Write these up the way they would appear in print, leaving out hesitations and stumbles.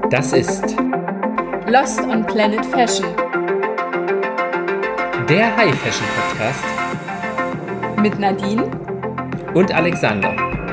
Das ist Lost on Planet Fashion, der High Fashion Podcast mit Nadine und Alexander.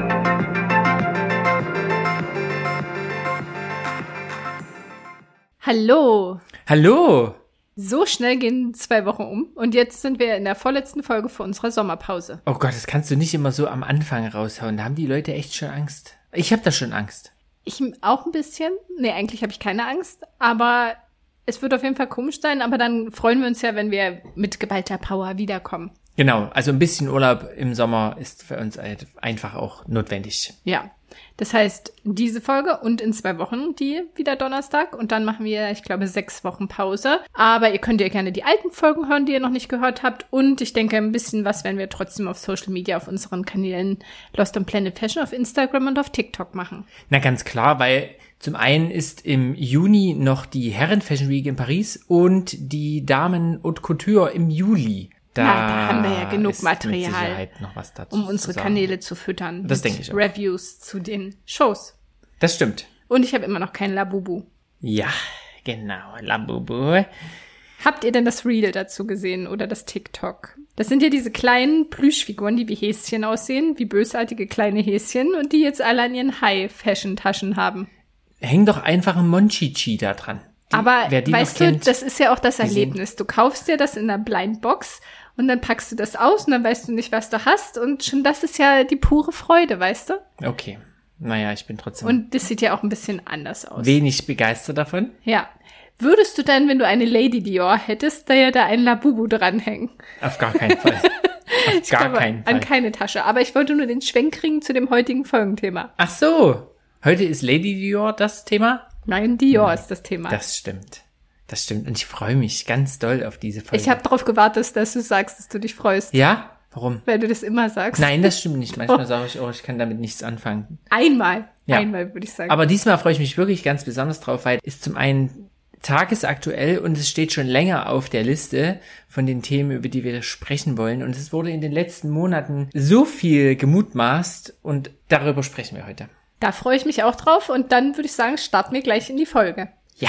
Hallo! Hallo! So schnell gehen 2 Wochen um und jetzt sind wir in der vorletzten Folge für unsere Sommerpause. Oh Gott, das kannst du nicht immer so am Anfang raushauen. Da haben die Leute echt schon Angst. Ich habe da schon Angst. Ich auch ein bisschen. Nee, eigentlich habe ich keine Angst, aber es wird auf jeden Fall komisch sein, aber dann freuen wir uns ja, wenn wir mit geballter Power wiederkommen. Genau, also ein bisschen Urlaub im Sommer ist für uns einfach auch notwendig. Ja, das heißt, diese Folge und in 2 Wochen die wieder Donnerstag und dann machen wir, ich glaube, 6 Wochen Pause. Aber ihr könnt ja gerne die alten Folgen hören, die ihr noch nicht gehört habt und ich denke, ein bisschen was werden wir trotzdem auf Social Media, auf unseren Kanälen Lost on Planet Fashion auf Instagram und auf TikTok machen. Na ganz klar, weil zum einen ist im Juni noch die Herren Fashion Week in Paris und die Damen Haute Couture im Juli. Da haben wir ja genug Material, mit Sicherheit noch was dazu um unsere Kanäle zu füttern. Das denke ich auch. Reviews zu den Shows. Das stimmt. Und ich habe immer noch kein Labubu. Ja, genau, Labubu. Habt ihr denn das Reel dazu gesehen oder das TikTok? Das sind ja diese kleinen Plüschfiguren, die wie Häschen aussehen, wie bösartige kleine Häschen und die jetzt alle an ihren High-Fashion-Taschen haben. Häng doch einfach ein Monchichi da dran. Aber weißt du, das ist ja auch das Erlebnis. Du kaufst dir das in einer Blindbox und dann packst du das aus und dann weißt du nicht, was du hast. Und schon das ist ja die pure Freude, weißt du? Okay. Naja, ich bin trotzdem und das sieht ja auch ein bisschen anders aus. Wenig begeistert davon. Ja. Würdest du dann, wenn du eine Lady Dior hättest, da ja da ein Labubu dranhängen? Auf gar keinen Fall. Auf gar keinen Fall. An keine Tasche. Aber ich wollte nur den Schwenk kriegen zu dem heutigen Folgenthema. Ach so. Heute ist Lady Dior das Thema? Nein, Dior ist das Thema. Das stimmt. Das stimmt. Und ich freue mich ganz doll auf diese Folge. Ich habe darauf gewartet, dass du sagst, dass du dich freust. Ja? Warum? Weil du das immer sagst. Nein, das stimmt nicht. Manchmal sage ich, ich kann damit nichts anfangen. Einmal ja. Würde ich sagen. Aber diesmal freue ich mich wirklich ganz besonders drauf, weil es zum einen tagesaktuell und es steht schon länger auf der Liste von den Themen, über die wir sprechen wollen. Und es wurde in den letzten Monaten so viel gemutmaßt und darüber sprechen wir heute. Da freue ich mich auch drauf und dann würde ich sagen, starten wir gleich in die Folge. Ja.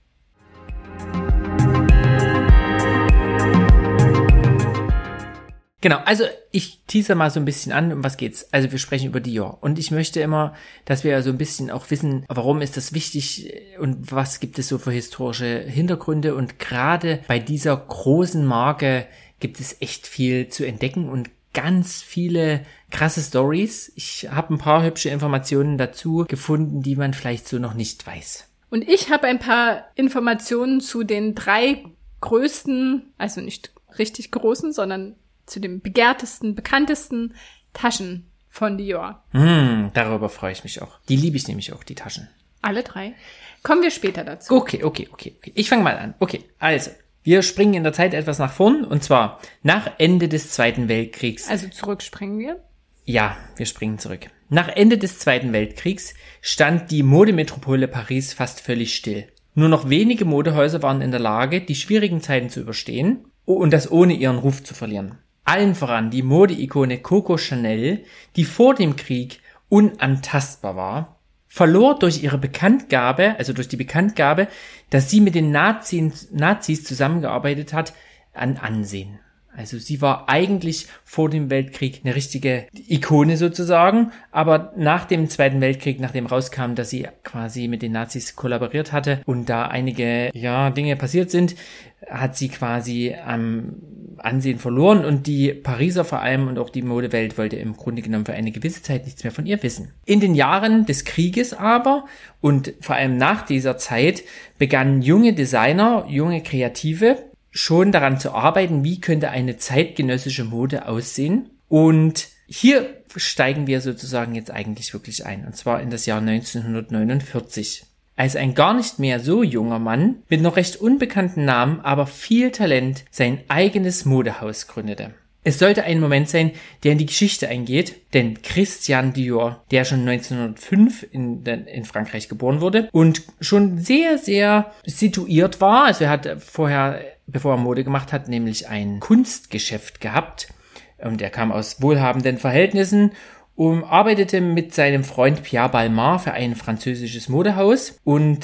Genau, also ich teaser mal so ein bisschen an, um was geht's. Also wir sprechen über Dior und ich möchte immer, dass wir so ein bisschen auch wissen, warum ist das wichtig und was gibt es so für historische Hintergründe und gerade bei dieser großen Marke gibt es echt viel zu entdecken und ganz viele krasse Stories. Ich habe ein paar hübsche Informationen dazu gefunden, die man vielleicht so noch nicht weiß. Und ich habe ein paar Informationen zu den 3 größten, also nicht richtig großen, sondern zu den begehrtesten, bekanntesten Taschen von Dior. Darüber freue ich mich auch. Die liebe ich nämlich auch, die Taschen. Alle 3? Kommen wir später dazu. Okay. Ich fange mal an. Okay, also, wir springen in der Zeit etwas nach vorn, und zwar nach Ende des Zweiten Weltkriegs. Also zurückspringen wir? Ja, wir springen zurück. Nach Ende des Zweiten Weltkriegs stand die Modemetropole Paris fast völlig still. Nur noch wenige Modehäuser waren in der Lage, die schwierigen Zeiten zu überstehen und das ohne ihren Ruf zu verlieren. Allen voran die Modeikone Coco Chanel, die vor dem Krieg unantastbar war, verlor durch ihre Bekanntgabe, also durch die Bekanntgabe, dass sie mit den Nazis zusammengearbeitet hat, an Ansehen. Also sie war eigentlich vor dem Weltkrieg eine richtige Ikone sozusagen, aber nach dem Zweiten Weltkrieg, nachdem rauskam, dass sie quasi mit den Nazis kollaboriert hatte und da einige Dinge passiert sind, hat sie quasi Ansehen verloren und die Pariser vor allem und auch die Modewelt wollte im Grunde genommen für eine gewisse Zeit nichts mehr von ihr wissen. In den Jahren des Krieges aber und vor allem nach dieser Zeit begannen junge Designer, junge Kreative schon daran zu arbeiten, wie könnte eine zeitgenössische Mode aussehen. Und hier steigen wir sozusagen jetzt eigentlich wirklich ein, und zwar in das Jahr 1949. Als ein gar nicht mehr so junger Mann mit noch recht unbekannten Namen, aber viel Talent sein eigenes Modehaus gründete. Es sollte ein Moment sein, der in die Geschichte eingeht, denn Christian Dior, der schon 1905 in Frankreich geboren wurde und schon sehr, sehr situiert war, also er hat vorher, bevor er Mode gemacht hat, nämlich ein Kunstgeschäft gehabt und er kam aus wohlhabenden Verhältnissen und arbeitete mit seinem Freund Pierre Balmain für ein französisches Modehaus und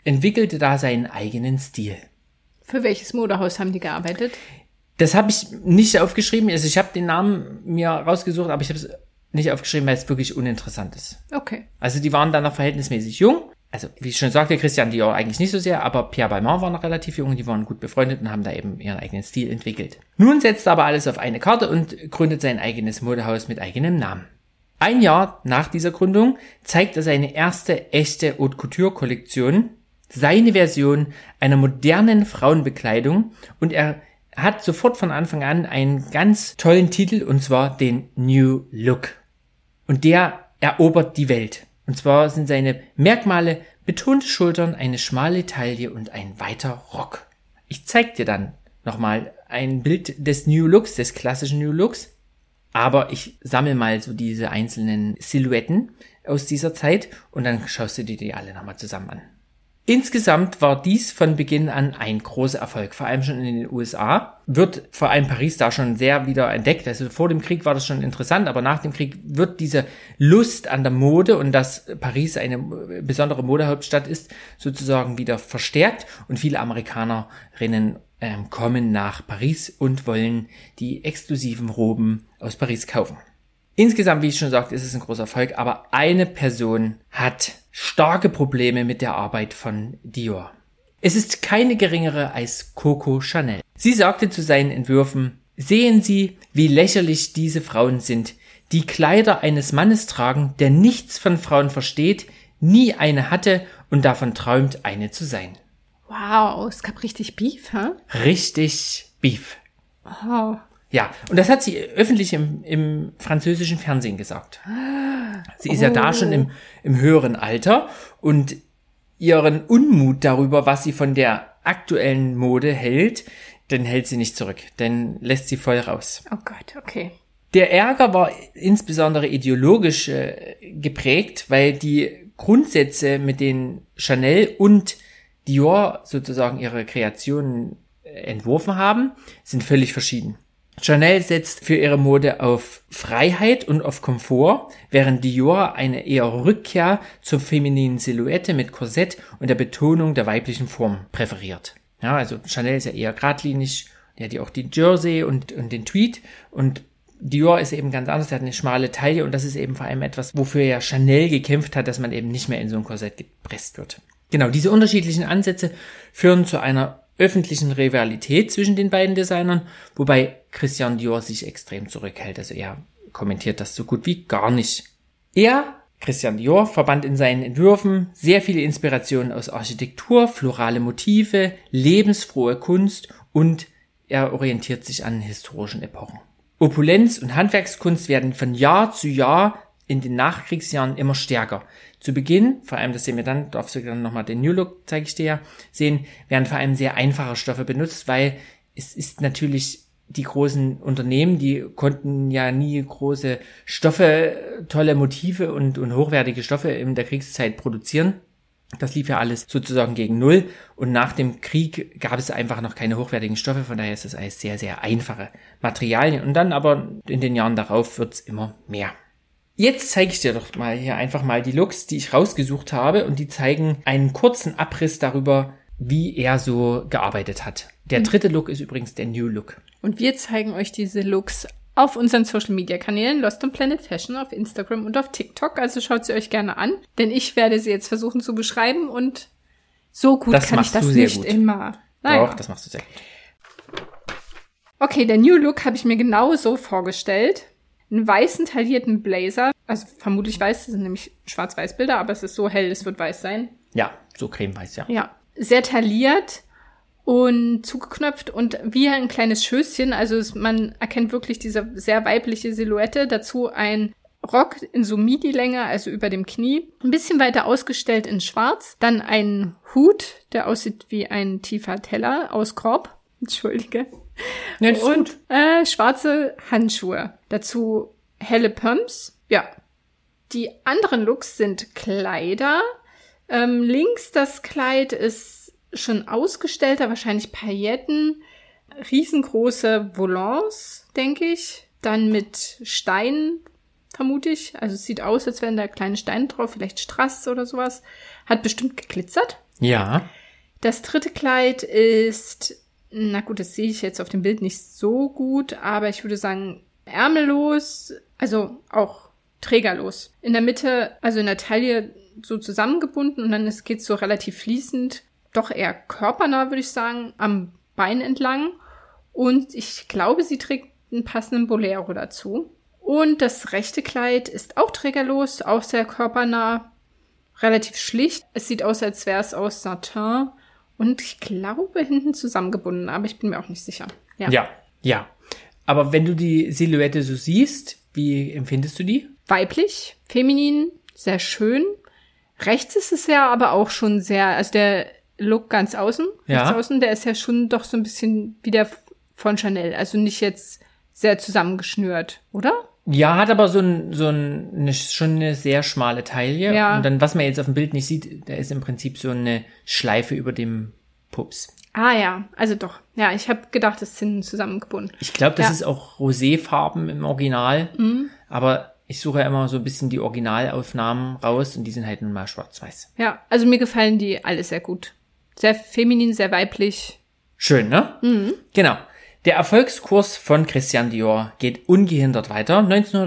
entwickelte da seinen eigenen Stil. Für welches Modehaus haben die gearbeitet? Das habe ich nicht aufgeschrieben. Also ich habe den Namen mir rausgesucht, aber ich habe es nicht aufgeschrieben, weil es wirklich uninteressant ist. Okay. Also die waren dann noch verhältnismäßig jung. Also wie ich schon sagte, Christian Dior eigentlich nicht so sehr, aber Pierre Balmain war noch relativ jung und die waren gut befreundet und haben da eben ihren eigenen Stil entwickelt. Nun setzt er aber alles auf eine Karte und gründet sein eigenes Modehaus mit eigenem Namen. Ein Jahr nach dieser Gründung zeigt er seine erste echte Haute Couture Kollektion, seine Version einer modernen Frauenbekleidung, und er hat sofort von Anfang an einen ganz tollen Titel, und zwar den New Look. Und der erobert die Welt. Und zwar sind seine Merkmale betonte Schultern, eine schmale Taille und ein weiter Rock. Ich zeig dir dann nochmal ein Bild des New Looks, des klassischen New Looks. Aber ich sammle mal so diese einzelnen Silhouetten aus dieser Zeit und dann schaust du dir die alle nochmal zusammen an. Insgesamt war dies von Beginn an ein großer Erfolg, vor allem schon in den USA. Wird vor allem Paris da schon sehr wieder entdeckt. Also vor dem Krieg war das schon interessant, aber nach dem Krieg wird diese Lust an der Mode und dass Paris eine besondere Modehauptstadt ist, sozusagen wieder verstärkt. Und viele Amerikanerinnen kommen nach Paris und wollen die exklusiven Roben aus Paris kaufen. Insgesamt, wie ich schon sagte, ist es ein großer Erfolg, aber eine Person hat starke Probleme mit der Arbeit von Dior. Es ist keine geringere als Coco Chanel. Sie sagte zu seinen Entwürfen: Sehen Sie, wie lächerlich diese Frauen sind, die Kleider eines Mannes tragen, der nichts von Frauen versteht, nie eine hatte und davon träumt, eine zu sein. Wow, es gab richtig Beef, hä? Richtig Beef. Oh. Ja, und das hat sie öffentlich im französischen Fernsehen gesagt. Sie ist ja da schon im höheren Alter und ihren Unmut darüber, was sie von der aktuellen Mode hält, den hält sie nicht zurück, den lässt sie voll raus. Oh Gott, okay. Der Ärger war insbesondere ideologisch geprägt, weil die Grundsätze, mit denen Chanel und Dior sozusagen ihre Kreationen entworfen haben, sind völlig verschieden. Chanel setzt für ihre Mode auf Freiheit und auf Komfort, während Dior eine eher Rückkehr zur femininen Silhouette mit Korsett und der Betonung der weiblichen Form präferiert. Ja, also Chanel ist ja eher geradlinig, die hat ja auch die Jersey und den Tweed, und Dior ist eben ganz anders, der hat eine schmale Taille, und das ist eben vor allem etwas, wofür ja Chanel gekämpft hat, dass man eben nicht mehr in so ein Korsett gepresst wird. Genau, diese unterschiedlichen Ansätze führen zu einer öffentlichen Rivalität zwischen den beiden Designern, wobei Christian Dior sich extrem zurückhält. Also er kommentiert das so gut wie gar nicht. Christian Dior, verband in seinen Entwürfen sehr viele Inspirationen aus Architektur, florale Motive, lebensfrohe Kunst, und er orientiert sich an historischen Epochen. Opulenz und Handwerkskunst werden von Jahr zu Jahr in den Nachkriegsjahren immer stärker. Zu Beginn, vor allem, das sehen wir dann, darfst du dann nochmal den New Look, zeige ich dir ja, sehen, werden vor allem sehr einfache Stoffe benutzt, weil es ist natürlich, die großen Unternehmen, die konnten ja nie große Stoffe, tolle Motive und hochwertige Stoffe in der Kriegszeit produzieren. Das lief ja alles sozusagen gegen Null, und nach dem Krieg gab es einfach noch keine hochwertigen Stoffe, von daher ist das alles sehr, sehr einfache Materialien, und dann aber in den Jahren darauf wird's immer mehr. Jetzt zeige ich dir doch mal hier einfach mal die Looks, die ich rausgesucht habe, und die zeigen einen kurzen Abriss darüber, wie er so gearbeitet hat. Der dritte Look ist übrigens der New Look. Und wir zeigen euch diese Looks auf unseren Social-Media-Kanälen Lost on Planet Fashion auf Instagram und auf TikTok. Also schaut sie euch gerne an, denn ich werde sie jetzt versuchen zu beschreiben, und so gut kann ich das nicht immer. Naja. Doch, das machst du sehr gut. Okay, der New Look habe ich mir genau so vorgestellt. Einen weißen taillierten Blazer, also vermutlich weiß, das sind nämlich schwarz-weiß Bilder, aber es ist so hell, es wird weiß sein. Ja, so cremeweiß, ja. Ja, sehr tailliert und zugeknöpft und wie ein kleines Schößchen, also man erkennt wirklich diese sehr weibliche Silhouette. Dazu ein Rock in so Midi-Länge, also über dem Knie, ein bisschen weiter ausgestellt in schwarz. Dann ein Hut, der aussieht wie ein tiefer Teller aus Korb. Entschuldige. Ja, das ist und schwarze Handschuhe. Dazu helle Pumps. Ja. Die anderen Looks sind Kleider. Links das Kleid ist schon ausgestellter, wahrscheinlich Pailletten. Riesengroße Volants, denke ich. Dann mit Steinen, vermute ich. Also es sieht aus, als wären da kleine Steine drauf, vielleicht Strass oder sowas. Hat bestimmt geglitzert. Ja. Das dritte Kleid ist, na gut, das sehe ich jetzt auf dem Bild nicht so gut, aber ich würde sagen ärmellos, also auch trägerlos. In der Mitte, also in der Taille so zusammengebunden und dann geht es so relativ fließend, doch eher körpernah, würde ich sagen, am Bein entlang. Und ich glaube, sie trägt einen passenden Bolero dazu. Und das rechte Kleid ist auch trägerlos, auch sehr körpernah, relativ schlicht. Es sieht aus, als wäre es aus Satin und ich glaube hinten zusammengebunden, aber ich bin mir auch nicht sicher. Ja. Aber wenn du die Silhouette so siehst, wie empfindest du die? Weiblich, feminin, sehr schön. Rechts ist es ja aber auch schon sehr, also der Look ganz außen, rechts außen, der ist ja schon doch so ein bisschen wie der von Chanel. Also nicht jetzt sehr zusammengeschnürt, oder? Ja, hat aber schon eine sehr schmale Taille. Ja. Und dann, was man jetzt auf dem Bild nicht sieht, da ist im Prinzip so eine Schleife über dem Pups. Ah ja, also doch. Ja, ich habe gedacht, es sind zusammengebunden. Ich glaube, das ist auch Roséfarben im Original. Aber ich suche ja immer so ein bisschen die Originalaufnahmen raus und die sind halt nun mal schwarz-weiß. Ja, also mir gefallen die alle sehr gut. Sehr feminin, sehr weiblich. Schön, ne? Genau. Der Erfolgskurs von Christian Dior geht ungehindert weiter.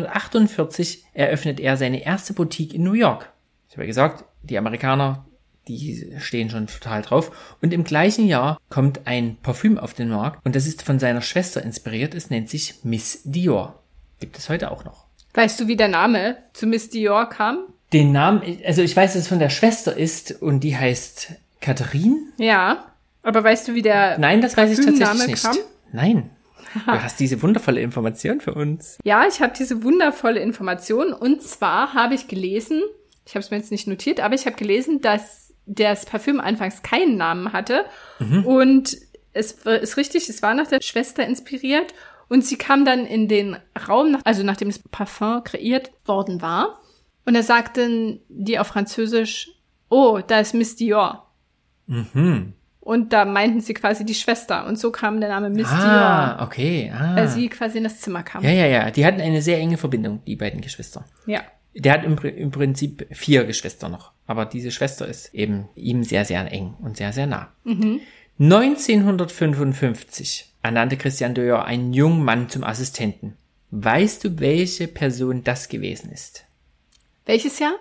1948 eröffnet er seine erste Boutique in New York. Ich habe ja gesagt, die Amerikaner, die stehen schon total drauf. Und im gleichen Jahr kommt ein Parfüm auf den Markt und das ist von seiner Schwester inspiriert. Es nennt sich Miss Dior. Gibt es heute auch noch. Weißt du, wie der Name zu Miss Dior kam? Den Namen, also ich weiß, dass es von der Schwester ist und die heißt Catherine. Ja, aber weißt du, wie der Nein, das weiß ich tatsächlich nicht. kam? Nein. Du hast diese wundervolle Information für uns. Ja, ich habe diese wundervolle Information und zwar habe ich gelesen, ich habe es mir jetzt nicht notiert, aber ich habe gelesen, dass das Parfüm anfangs keinen Namen hatte und es ist richtig, es war nach der Schwester inspiriert und sie kam dann in den Raum, also nachdem das Parfum kreiert worden war und da sagten die auf Französisch, oh, da ist Miss Dior. Und da meinten sie quasi die Schwester. Und so kam der Name Miss Dior. Okay. Weil sie quasi in das Zimmer kam. Ja. Die hatten eine sehr enge Verbindung, die beiden Geschwister. Ja. Der hat im Prinzip 4 Geschwister noch. Aber diese Schwester ist eben ihm sehr, sehr eng und sehr, sehr nah. 1955 ernannte Christian Dior einen jungen Mann zum Assistenten. Weißt du, welche Person das gewesen ist? Welches Jahr?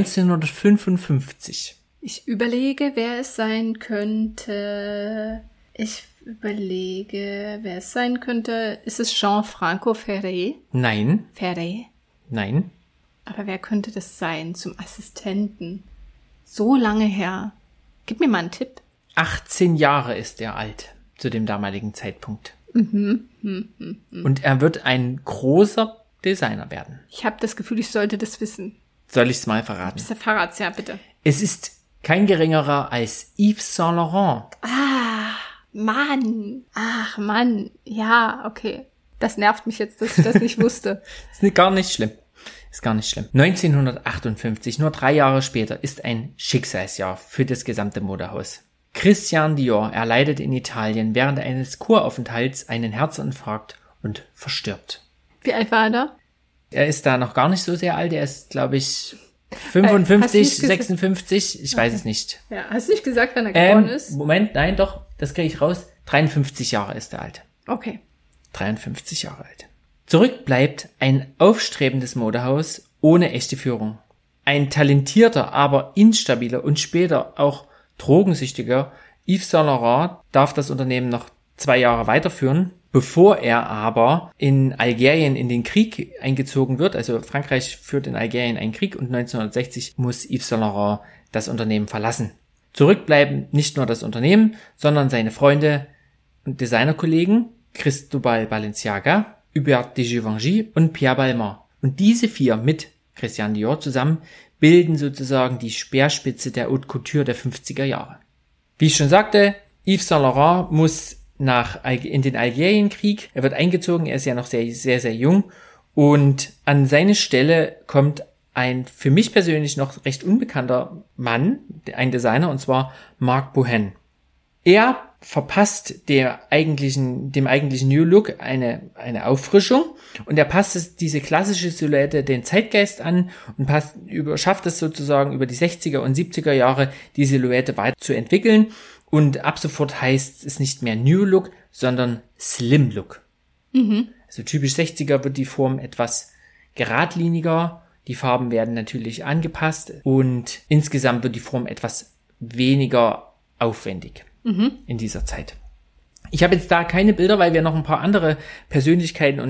1955. Ich überlege, wer es sein könnte. Ist es Jean-Franco Ferré? Nein. Ferré? Nein. Aber wer könnte das sein zum Assistenten? So lange her. Gib mir mal einen Tipp. 18 Jahre ist er alt zu dem damaligen Zeitpunkt. Und er wird ein großer Designer werden. Ich habe das Gefühl, ich sollte das wissen. Soll ich es mal verraten? Verrat's, ja, bitte. Es ist kein geringerer als Yves Saint Laurent. Mann. Ach, Mann. Ja, okay. Das nervt mich jetzt, dass ich das nicht wusste. Ist gar nicht schlimm. 1958, nur 3 Jahre später, ist ein Schicksalsjahr für das gesamte Modehaus. Christian Dior erleidet in Italien während eines Kuraufenthalts einen Herzinfarkt und verstirbt. Wie alt war er da? Er ist da noch gar nicht so sehr alt. Er ist, glaube ich, 55, 56. Ich weiß es nicht. Ja, hast du nicht gesagt, wann er geboren ist? Moment, nein, doch. Das kriege ich raus. 53 Jahre ist er alt. Okay. 53 Jahre alt. Zurück bleibt ein aufstrebendes Modehaus ohne echte Führung. Ein talentierter, aber instabiler und später auch drogensüchtiger Yves Saint Laurent darf das Unternehmen noch 2 Jahre weiterführen, bevor er aber in Algerien in den Krieg eingezogen wird. Also Frankreich führt in Algerien einen Krieg und 1960 muss Yves Saint Laurent das Unternehmen verlassen. Zurückbleiben nicht nur das Unternehmen, sondern seine Freunde und Designerkollegen Cristobal Balenciaga, Hubert de Givenchy und Pierre Balmain. Und diese 4 mit Christian Dior zusammen bilden sozusagen die Speerspitze der Haute Couture der 50er Jahre. Wie ich schon sagte, Yves Saint Laurent muss in den Algerienkrieg. Er wird eingezogen, er ist ja noch sehr, sehr, sehr jung. Und an seine Stelle kommt ein für mich persönlich noch recht unbekannter Mann, ein Designer, und zwar Marc Bohen. Er verpasst dem eigentlichen New Look eine Auffrischung und er passt diese klassische Silhouette den Zeitgeist an und schafft es sozusagen über die 60er und 70er Jahre die Silhouette weiterzuentwickeln und ab sofort heißt es nicht mehr New Look, sondern Slim Look. Also typisch 60er wird die Form etwas geradliniger, die Farben werden natürlich angepasst und insgesamt wird die Form etwas weniger aufwendig in dieser Zeit. Ich habe jetzt da keine Bilder, weil wir noch ein paar andere Persönlichkeiten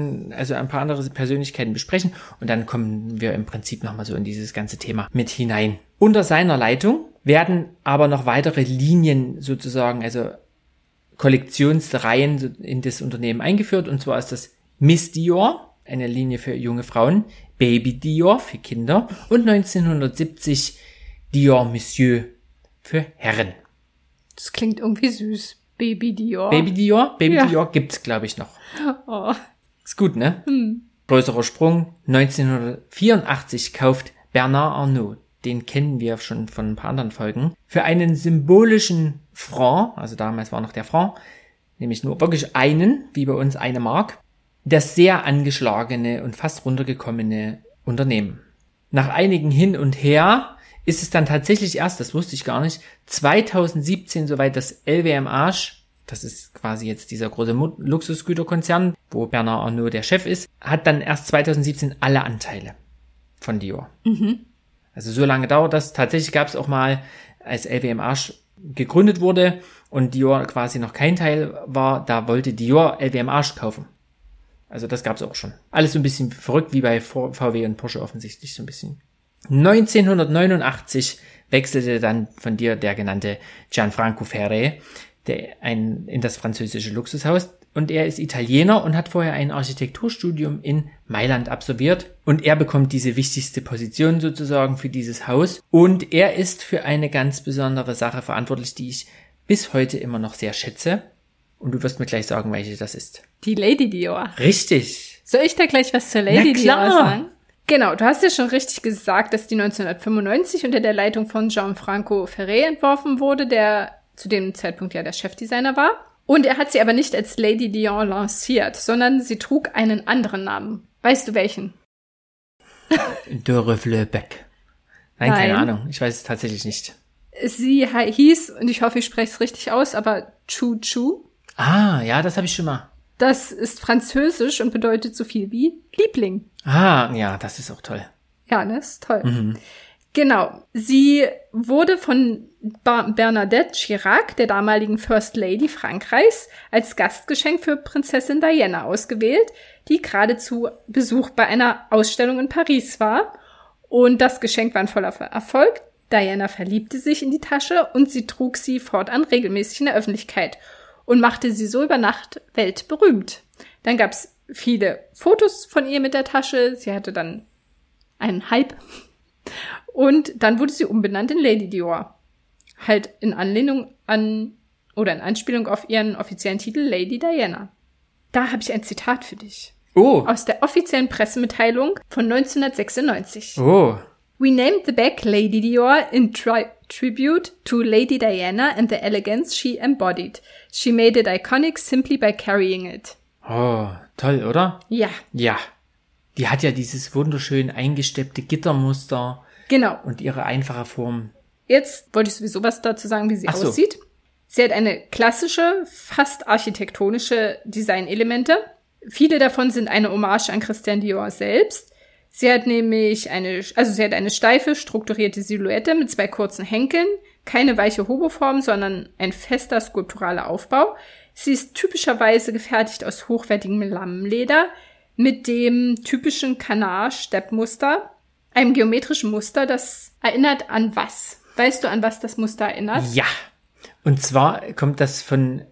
besprechen und dann kommen wir im Prinzip nochmal so in dieses ganze Thema mit hinein. Unter seiner Leitung werden aber noch weitere Linien sozusagen, also Kollektionsreihen in das Unternehmen eingeführt und zwar ist das Miss Dior, eine Linie für junge Frauen, Baby Dior für Kinder und 1970 Dior Monsieur für Herren. Das klingt irgendwie süß. Baby Dior. Baby Dior gibt's, glaube ich, noch. Oh. Ist gut, ne? Größerer Sprung. 1984 kauft Bernard Arnault, den kennen wir schon von ein paar anderen Folgen, für einen symbolischen Franc, also damals war noch der Franc, nämlich nur wirklich einen, wie bei uns 1 Mark, das sehr angeschlagene und fast runtergekommene Unternehmen. Nach einigen Hin und Her ist es dann tatsächlich erst, das wusste ich gar nicht, 2017 soweit das LVMH, das ist quasi jetzt dieser große Luxusgüterkonzern, wo Bernard Arnault der Chef ist, hat dann erst 2017 alle Anteile von Dior. Also so lange dauert das. Tatsächlich gab es auch mal, als LVMH gegründet wurde und Dior quasi noch kein Teil war, da wollte Dior LVMH kaufen. Also das gab es auch schon. Alles so ein bisschen verrückt, wie bei VW und Porsche offensichtlich so ein bisschen. 1989 wechselte dann von dir der genannte Gianfranco Ferré in das französische Luxushaus und er ist Italiener und hat vorher ein Architekturstudium in Mailand absolviert und er bekommt diese wichtigste Position sozusagen für dieses Haus und er ist für eine ganz besondere Sache verantwortlich, die ich bis heute immer noch sehr schätze und du wirst mir gleich sagen, welche das ist. Die Lady Dior. Richtig. Soll ich da gleich was zur Lady Dior sagen? Genau, du hast ja schon richtig gesagt, dass die 1995 unter der Leitung von Gianfranco Ferré entworfen wurde, der zu dem Zeitpunkt ja der Chefdesigner war. Und er hat sie aber nicht als Lady Dior lanciert, sondern sie trug einen anderen Namen. Weißt du welchen? Dore Flöbeck. Nein, keine Ahnung. Ich weiß es tatsächlich nicht. Sie hieß, und ich hoffe, ich spreche es richtig aus, aber Chou Chou. Ah, ja, das habe ich schon mal. Das ist französisch und bedeutet so viel wie Liebling. Ah, ja, das ist auch toll. Ja, das ist toll. Genau. Sie wurde von Bernadette Chirac, der damaligen First Lady Frankreichs, als Gastgeschenk für Prinzessin Diana ausgewählt, die gerade zu Besuch bei einer Ausstellung in Paris war. Und das Geschenk war ein voller Erfolg. Diana verliebte sich in die Tasche und sie trug sie fortan regelmäßig in der Öffentlichkeit und machte sie so über Nacht weltberühmt. Dann gab's viele Fotos von ihr mit der Tasche. Sie hatte dann einen Hype. Und dann wurde sie umbenannt in Lady Dior. Halt in Anlehnung an oder in Anspielung auf ihren offiziellen Titel Lady Diana. Da habe ich ein Zitat für dich. Oh. Aus der offiziellen Pressemitteilung von 1996. Oh. We named the bag Lady Dior in tribute to Lady Diana and the elegance she embodied. She made it iconic simply by carrying it. Oh, toll, oder? Ja. Ja. Die hat ja dieses wunderschön eingesteppte Gittermuster. Genau. Und ihre einfache Form. Jetzt wollte ich sowieso was dazu sagen, wie sie aussieht. Sie hat eine klassische, fast architektonische Designelemente. Viele davon sind eine Hommage an Christian Dior selbst. Sie hat nämlich eine steife, strukturierte Silhouette mit 2 kurzen Henkeln, keine weiche Hoboform, sondern ein fester skulpturaler Aufbau. Sie ist typischerweise gefertigt aus hochwertigem Lammleder mit dem typischen Canard-Steppmuster, einem geometrischen Muster, das erinnert an was? Weißt du, an was das Muster erinnert? Ja. Und zwar kommt das von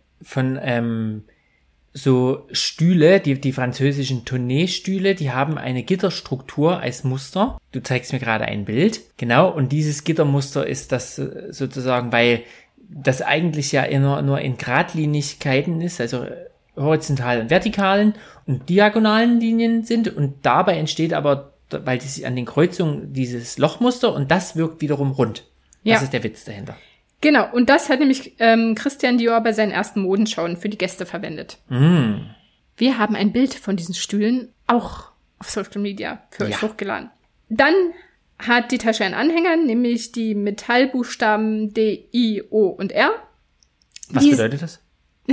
so Stühle, die französischen Tonnet-Stühle, die haben eine Gitterstruktur als Muster. Du zeigst mir gerade ein Bild. Genau, und dieses Gittermuster ist das sozusagen, weil das eigentlich ja nur in Gradlinigkeiten ist, also horizontalen, vertikalen und diagonalen Linien sind und dabei entsteht aber, weil die sich an den Kreuzungen dieses Lochmuster und das wirkt wiederum rund. Das ist der Witz dahinter. Genau, und das hat nämlich Christian Dior bei seinen ersten Modenschauen für die Gäste verwendet. Wir haben ein Bild von diesen Stühlen auch auf Social Media für euch hochgeladen. Dann hat die Tasche einen Anhänger, nämlich die Metallbuchstaben D, I, O und R. Was bedeutet das?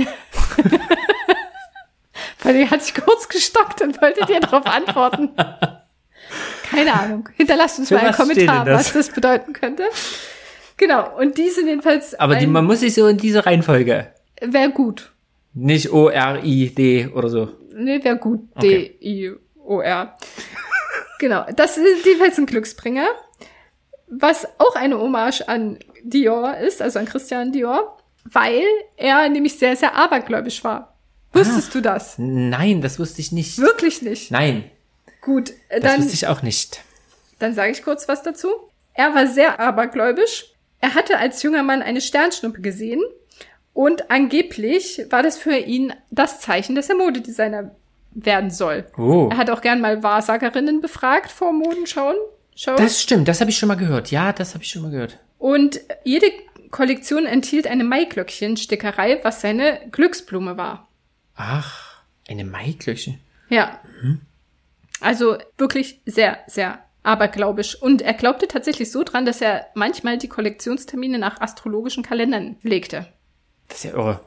Weil die hat sich kurz gestockt und wollte dir darauf antworten. Keine Ahnung. Hinterlasst uns mal einen Kommentar, was das bedeuten könnte. Genau, und die sind jedenfalls. Aber man muss sich so in dieser Reihenfolge. Wäre gut. Nicht O-R-I-D oder so. Nee, wäre gut. Okay. D-I-O-R. Genau, das ist jedenfalls ein Glücksbringer. Was auch eine Hommage an Dior ist, also an Christian Dior, weil er nämlich sehr, sehr abergläubisch war. Wusstest du das? Nein, das wusste ich nicht. Wirklich nicht? Nein. Gut, das wusste ich auch nicht. Dann sage ich kurz was dazu. Er war sehr abergläubisch. Er hatte als junger Mann eine Sternschnuppe gesehen und angeblich war das für ihn das Zeichen, dass er Modedesigner werden soll. Oh. Er hat auch gern mal Wahrsagerinnen befragt vor Modenschauen. Das stimmt, das habe ich schon mal gehört. Ja, das habe ich schon mal gehört. Und jede Kollektion enthielt eine Maiglöckchen-Stickerei, was seine Glücksblume war. Ach, eine Maiglöckchen. Ja. Also wirklich sehr, sehr abergläubisch. Und er glaubte tatsächlich so dran, dass er manchmal die Kollektionstermine nach astrologischen Kalendern legte. Das ist ja irre.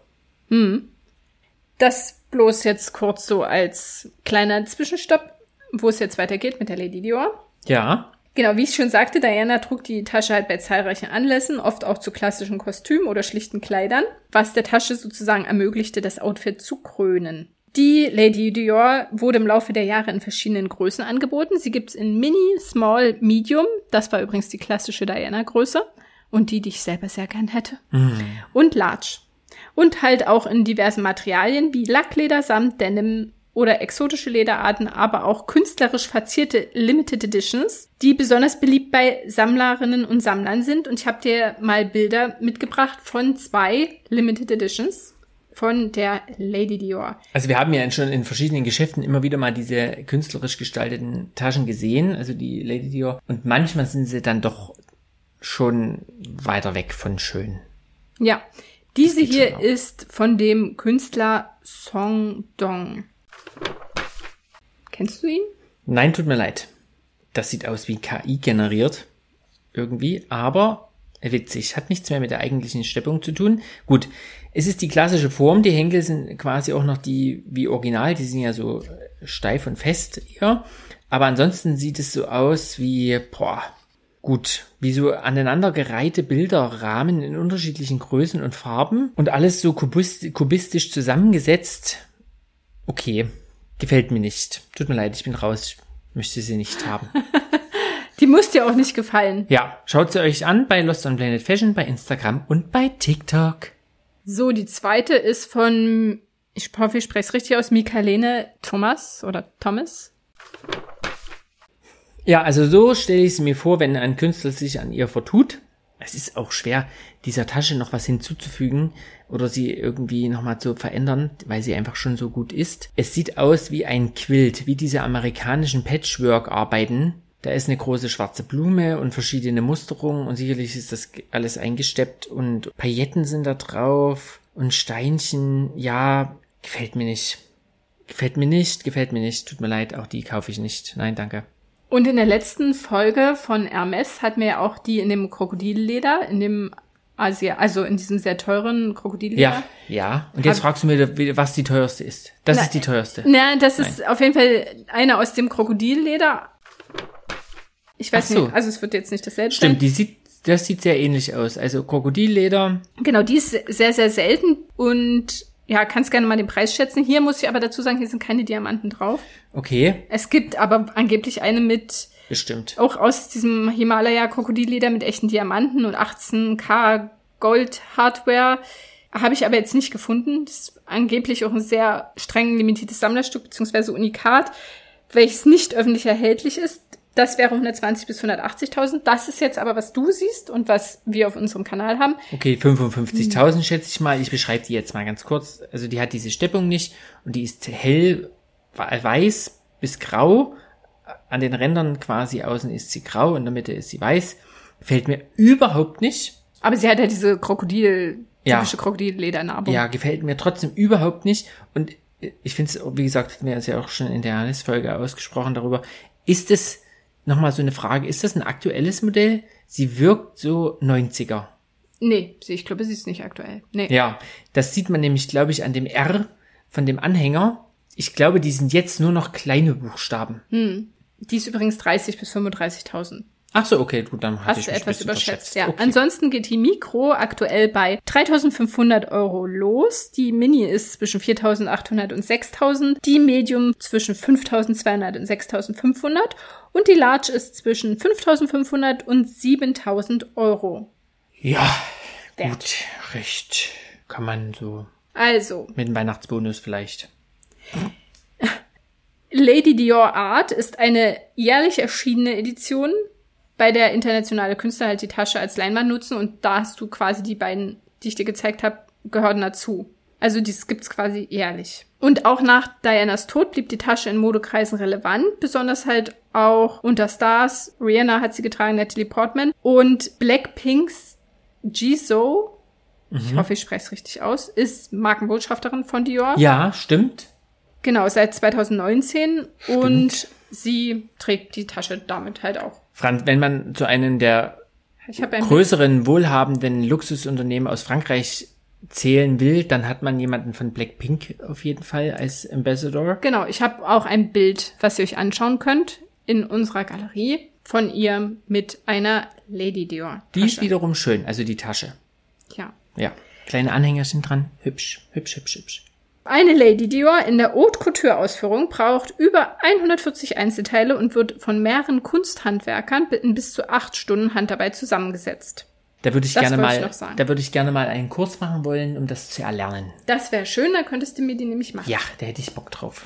Das bloß jetzt kurz so als kleiner Zwischenstopp, wo es jetzt weitergeht mit der Lady Dior. Ja. Genau, wie ich schon sagte, Diana trug die Tasche halt bei zahlreichen Anlässen, oft auch zu klassischen Kostümen oder schlichten Kleidern, was der Tasche sozusagen ermöglichte, das Outfit zu krönen. Die Lady Dior wurde im Laufe der Jahre in verschiedenen Größen angeboten. Sie gibt's in Mini, Small, Medium. Das war übrigens die klassische Diana-Größe und die ich selber sehr gern hätte. Und Large. Und halt auch in diversen Materialien wie Lackleder, Samt, Denim oder exotische Lederarten, aber auch künstlerisch verzierte Limited Editions, die besonders beliebt bei Sammlerinnen und Sammlern sind. Und ich habe dir mal Bilder mitgebracht von 2 Limited Editions von der Lady Dior. Also wir haben ja schon in verschiedenen Geschäften immer wieder mal diese künstlerisch gestalteten Taschen gesehen, also die Lady Dior. Und manchmal sind sie dann doch schon weiter weg von schön. Ja, diese hier ist von dem Künstler Song Dong. Kennst du ihn? Nein, tut mir leid. Das sieht aus wie KI generiert. Irgendwie, aber witzig. Hat nichts mehr mit der eigentlichen Steppung zu tun. Gut, es ist die klassische Form. Die Henkel sind quasi auch noch die wie original. Die sind ja so steif und fest eher. Aber ansonsten sieht es so aus wie, wie so aneinandergereihte Bilderrahmen in unterschiedlichen Größen und Farben. Und alles so kubistisch zusammengesetzt. Okay, gefällt mir nicht. Tut mir leid, ich bin raus. Ich möchte sie nicht haben. Die muss dir auch nicht gefallen. Ja, schaut sie euch an bei Lost on Planet Fashion, bei Instagram und bei TikTok. So, die zweite ist von, ich hoffe, ich spreche es richtig aus, Michaelene Thomas. Ja, also so stelle ich es mir vor, wenn ein Künstler sich an ihr vertut. Es ist auch schwer, dieser Tasche noch was hinzuzufügen oder sie irgendwie nochmal zu verändern, weil sie einfach schon so gut ist. Es sieht aus wie ein Quilt, wie diese amerikanischen Patchwork-Arbeiten. Da ist eine große schwarze Blume und verschiedene Musterungen und sicherlich ist das alles eingesteppt und Pailletten sind da drauf und Steinchen. Ja, gefällt mir nicht. Tut mir leid, auch die kaufe ich nicht. Nein, danke. Und in der letzten Folge von Hermes hatten wir ja auch die in dem Krokodilleder, in dem also in diesem sehr teuren Krokodilleder. Ja. Und jetzt fragst du mir, was die teuerste ist. Das ist die teuerste. Nein, das ist auf jeden Fall eine aus dem Krokodilleder. Ich weiß nicht, also es wird jetzt nicht dasselbe sein. Stimmt, das sieht sehr ähnlich aus. Also Krokodilleder. Genau, die ist sehr, sehr selten und ja, kannst gerne mal den Preis schätzen. Hier muss ich aber dazu sagen, hier sind keine Diamanten drauf. Okay. Es gibt aber angeblich eine mit, bestimmt, auch aus diesem Himalaya-Krokodilleder mit echten Diamanten und 18K Gold-Hardware. Habe ich aber jetzt nicht gefunden. Das ist angeblich auch ein sehr streng limitiertes Sammlerstück, beziehungsweise Unikat, welches nicht öffentlich erhältlich ist. Das wäre 120.000 bis 180.000. Das ist jetzt aber, was du siehst und was wir auf unserem Kanal haben. Okay, 55.000 schätze ich mal. Ich beschreibe die jetzt mal ganz kurz. Also die hat diese Steppung nicht und die ist hell weiß bis grau. An den Rändern quasi außen ist sie grau, in der Mitte ist sie weiß. Fällt mir überhaupt nicht. Aber sie hat ja diese typische Krokodilledernarbung. Ja, gefällt mir trotzdem überhaupt nicht. Und ich finde es, wie gesagt, hatten wir es ja auch schon in der Alice-Folge ausgesprochen darüber. Ist es, nochmal so eine Frage, ist das ein aktuelles Modell? Sie wirkt so 90er. Nee, ich glaube, sie ist nicht aktuell. Nee. Ja, das sieht man nämlich, glaube ich, an dem R von dem Anhänger. Ich glaube, die sind jetzt nur noch kleine Buchstaben. Die ist übrigens 30.000 bis 35.000. Ach so, okay, gut, dann hast du etwas überschätzt. Ja. Okay. Ansonsten geht die Mikro aktuell bei 3.500 € los. Die Mini ist zwischen 4.800 und 6.000. Die Medium zwischen 5.200 und 6.500. Und die Large ist zwischen 5.500 und 7.000 €. Ja, Wert. gut, recht. Kann man so Also, mit dem Weihnachtsbonus vielleicht. Lady Dior Art ist eine jährlich erschienene Edition, bei der internationale Künstler halt die Tasche als Leinwand nutzen, und da hast du quasi die beiden, die ich dir gezeigt habe, gehören dazu. Also das gibt's quasi jährlich. Und auch nach Dianas Tod blieb die Tasche in Modekreisen relevant, besonders halt auch unter Stars. Rihanna hat sie getragen, Natalie Portman, und Blackpinks Jisoo, ich hoffe, ich spreche es richtig aus, ist Markenbotschafterin von Dior. Ja, stimmt. Genau, seit 2019. Und sie trägt die Tasche damit halt auch. Franz, wenn man zu einem der größeren, wohlhabenden Luxusunternehmen aus Frankreich zählen will, dann hat man jemanden von Blackpink auf jeden Fall als Ambassador. Genau, ich habe auch ein Bild, was ihr euch anschauen könnt, in unserer Galerie von ihr mit einer Lady Dior Tasche. Die ist wiederum schön, also die Tasche. Ja. Ja, kleine Anhängerchen dran, hübsch, hübsch, hübsch, hübsch. Eine Lady Dior in der Haute Couture Ausführung braucht über 140 Einzelteile und wird von mehreren Kunsthandwerkern in bis zu 8 Stunden Handarbeit zusammengesetzt. Da würde ich gerne mal einen Kurs machen wollen, um das zu erlernen. Das wäre schön, dann könntest du mir die nämlich machen. Ja, da hätte ich Bock drauf.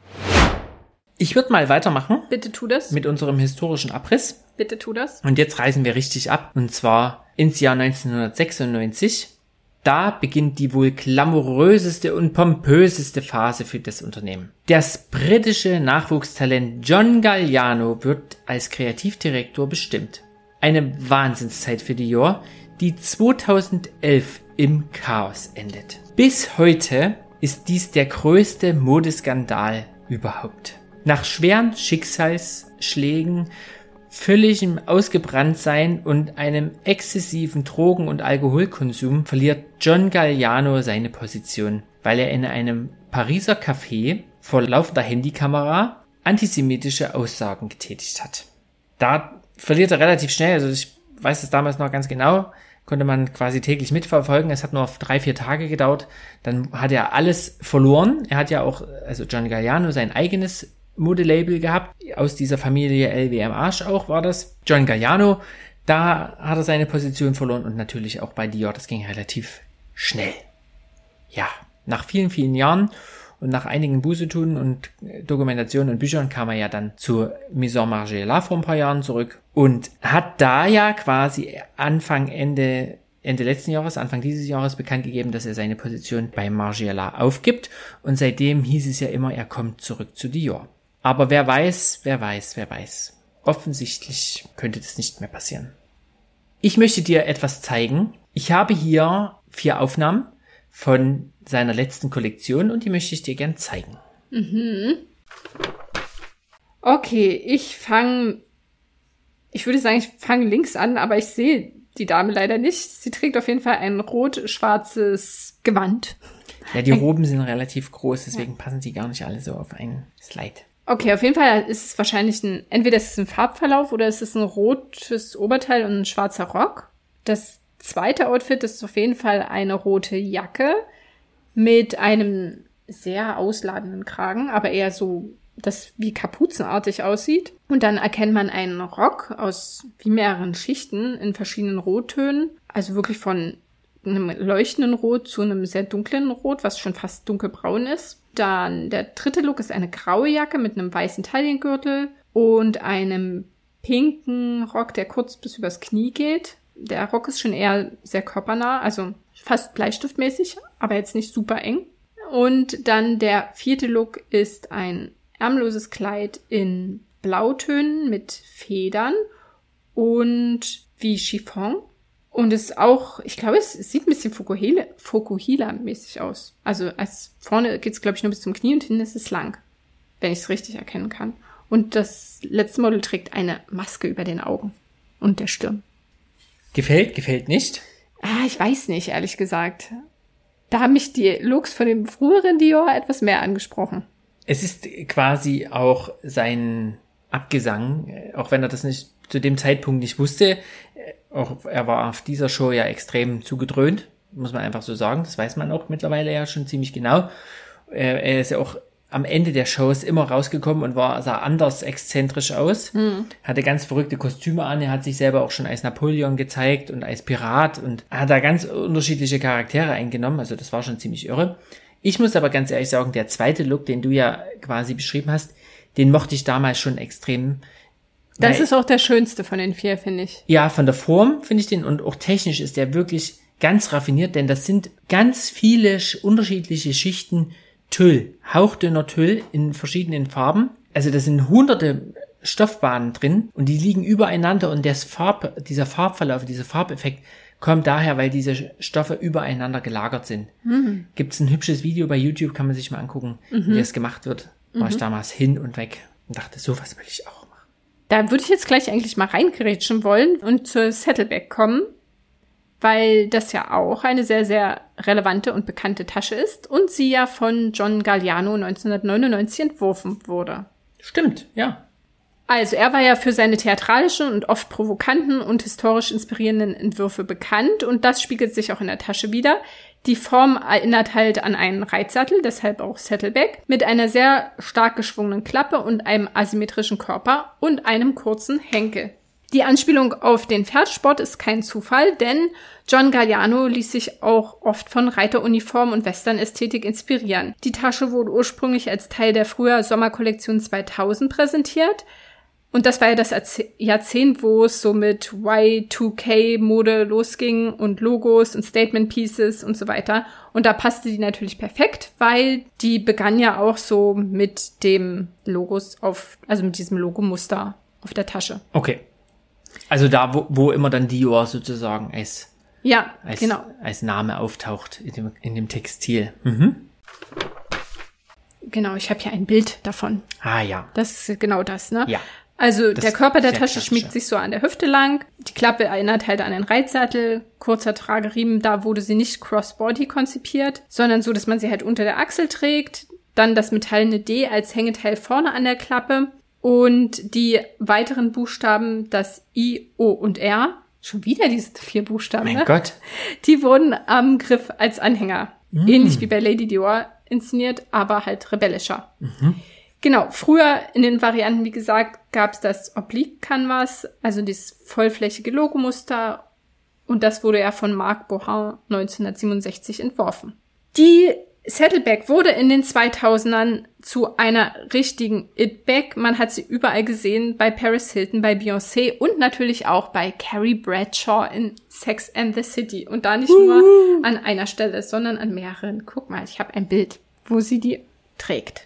Ich würde mal weitermachen. Bitte tu das. Mit unserem historischen Abriss. Bitte tu das. Und jetzt reisen wir richtig ab. Und zwar ins Jahr 1996. Da beginnt die wohl glamouröseste und pompöseste Phase für das Unternehmen. Das britische Nachwuchstalent John Galliano wird als Kreativdirektor bestimmt. Eine Wahnsinnszeit für Dior, die 2011 im Chaos endet. Bis heute ist dies der größte Modeskandal überhaupt. Nach schweren Schicksalsschlägen, völligem Ausgebranntsein und einem exzessiven Drogen- und Alkoholkonsum verliert John Galliano seine Position, weil er in einem Pariser Café vor laufender Handykamera antisemitische Aussagen getätigt hat. Da verliert er relativ schnell, also ich weiß es damals noch ganz genau, konnte man quasi täglich mitverfolgen. Es hat nur 3-4 Tage gedauert, dann hat er alles verloren. Er hat ja auch, also John Galliano, sein eigenes Modelabel gehabt, aus dieser Familie LVMH auch war das. John Galliano, da hat er seine Position verloren und natürlich auch bei Dior, das ging relativ schnell. Ja, nach vielen, vielen Jahren und nach einigen Bußetun und Dokumentationen und Büchern kam er ja dann zur Maison Margiela vor ein paar Jahren zurück und hat da ja quasi Ende letzten Jahres, Anfang dieses Jahres bekannt gegeben, dass er seine Position bei Margiela aufgibt, und seitdem hieß es ja immer, er kommt zurück zu Dior. Aber wer weiß. Offensichtlich könnte das nicht mehr passieren. Ich möchte dir etwas zeigen. Ich habe hier 4 Aufnahmen von seiner letzten Kollektion und die möchte ich dir gern zeigen. Okay, ich würde sagen, ich fange links an, aber ich sehe die Dame leider nicht. Sie trägt auf jeden Fall ein rot-schwarzes Gewand. Ja, die Roben sind relativ groß, deswegen passen sie gar nicht alle so auf einen Slide. Okay, auf jeden Fall ist es wahrscheinlich entweder ist es ein Farbverlauf oder es ist ein rotes Oberteil und ein schwarzer Rock. Das zweite Outfit ist auf jeden Fall eine rote Jacke mit einem sehr ausladenden Kragen, aber eher so, das wie kapuzenartig aussieht. Und dann erkennt man einen Rock aus wie mehreren Schichten in verschiedenen Rottönen. Also wirklich von einem leuchtenden Rot zu einem sehr dunklen Rot, was schon fast dunkelbraun ist. Dann der dritte Look ist eine graue Jacke mit einem weißen Taillengürtel und einem pinken Rock, der kurz bis übers Knie geht. Der Rock ist schon eher sehr körpernah, also fast bleistiftmäßig, aber jetzt nicht super eng. Und dann der vierte Look ist ein ärmelloses Kleid in Blautönen mit Federn und wie Chiffon. Und es ist auch, ich glaube, es sieht ein bisschen Fukuhila-mäßig aus. Also als vorne geht's, glaube ich, nur bis zum Knie und hinten ist es lang, wenn ich es richtig erkennen kann. Und das letzte Model trägt eine Maske über den Augen und der Stirn. Gefällt nicht? Ich weiß nicht, ehrlich gesagt. Da haben mich die Looks von dem früheren Dior etwas mehr angesprochen. Es ist quasi auch sein Abgesang, auch wenn er das nicht zu dem Zeitpunkt nicht wusste. Auch er war auf dieser Show ja extrem zugedröhnt, muss man einfach so sagen. Das weiß man auch mittlerweile ja schon ziemlich genau. Er ist ja auch am Ende der Shows immer rausgekommen und sah anders exzentrisch aus. Hatte ganz verrückte Kostüme an. Er hat sich selber auch schon als Napoleon gezeigt und als Pirat und hat da ganz unterschiedliche Charaktere eingenommen. Also das war schon ziemlich irre. Ich muss aber ganz ehrlich sagen, der zweite Look, den du ja quasi beschrieben hast, den mochte ich damals schon extrem. Das ist auch der schönste von den 4, finde ich. Ja, von der Form finde ich den und auch technisch ist der wirklich ganz raffiniert, denn das sind ganz viele unterschiedliche Schichten Tüll, hauchdünner Tüll in verschiedenen Farben. Also da sind hunderte Stoffbahnen drin und die liegen übereinander und dieser Farbverlauf, dieser Farbeffekt kommt daher, weil diese Stoffe übereinander gelagert sind. Gibt es ein hübsches Video bei YouTube, kann man sich mal angucken, wie das gemacht wird. War ich damals hin und weg und dachte, sowas will ich auch machen. Da würde ich jetzt gleich eigentlich mal reingrätschen wollen und zur Saddleback kommen, weil das ja auch eine sehr, sehr relevante und bekannte Tasche ist und sie ja von John Galliano 1999 entworfen wurde. Stimmt, ja. Also er war ja für seine theatralischen und oft provokanten und historisch inspirierenden Entwürfe bekannt und das spiegelt sich auch in der Tasche wider. Die Form erinnert halt an einen Reitsattel, deshalb auch Saddleback, mit einer sehr stark geschwungenen Klappe und einem asymmetrischen Körper und einem kurzen Henkel. Die Anspielung auf den Pferdesport ist kein Zufall, denn John Galliano ließ sich auch oft von Reiteruniform und Western-Ästhetik inspirieren. Die Tasche wurde ursprünglich als Teil der Frühjahr-Sommerkollektion 2000 präsentiert. Und das war ja das Jahrzehnt, wo es so mit Y2K-Mode losging und Logos und Statement-Pieces und so weiter. Und da passte die natürlich perfekt, weil die begann ja auch so mit dem mit diesem Logomuster auf der Tasche. Okay. Also da, wo immer dann Dior sozusagen als Name auftaucht in dem Textil. Genau, ich habe hier ein Bild davon. Ah ja. Das ist genau das, ne? Ja. Also der Körper der Tasche schmiegt sich so an der Hüfte lang. Die Klappe erinnert halt an den Reitsattel. Kurzer Trageriemen, da wurde sie nicht crossbody konzipiert, sondern so, dass man sie halt unter der Achsel trägt. Dann das metallene D als Hängeteil vorne an der Klappe. Und die weiteren Buchstaben, das I, O und R, schon wieder diese 4 Buchstaben, mein ne? Gott. Die wurden am Griff als Anhänger, ähnlich wie bei Lady Dior inszeniert, aber halt rebellischer. Genau, früher in den Varianten, wie gesagt, gab es das Oblique Canvas, also dieses vollflächige Logomuster und das wurde ja von Marc Bohan 1967 entworfen. Die Saddleback wurde in den 2000ern zu einer richtigen It-Bag. Man hat sie überall gesehen, bei Paris Hilton, bei Beyoncé und natürlich auch bei Carrie Bradshaw in Sex and the City. Und da nicht nur an einer Stelle, sondern an mehreren. Guck mal, ich habe ein Bild, wo sie die trägt.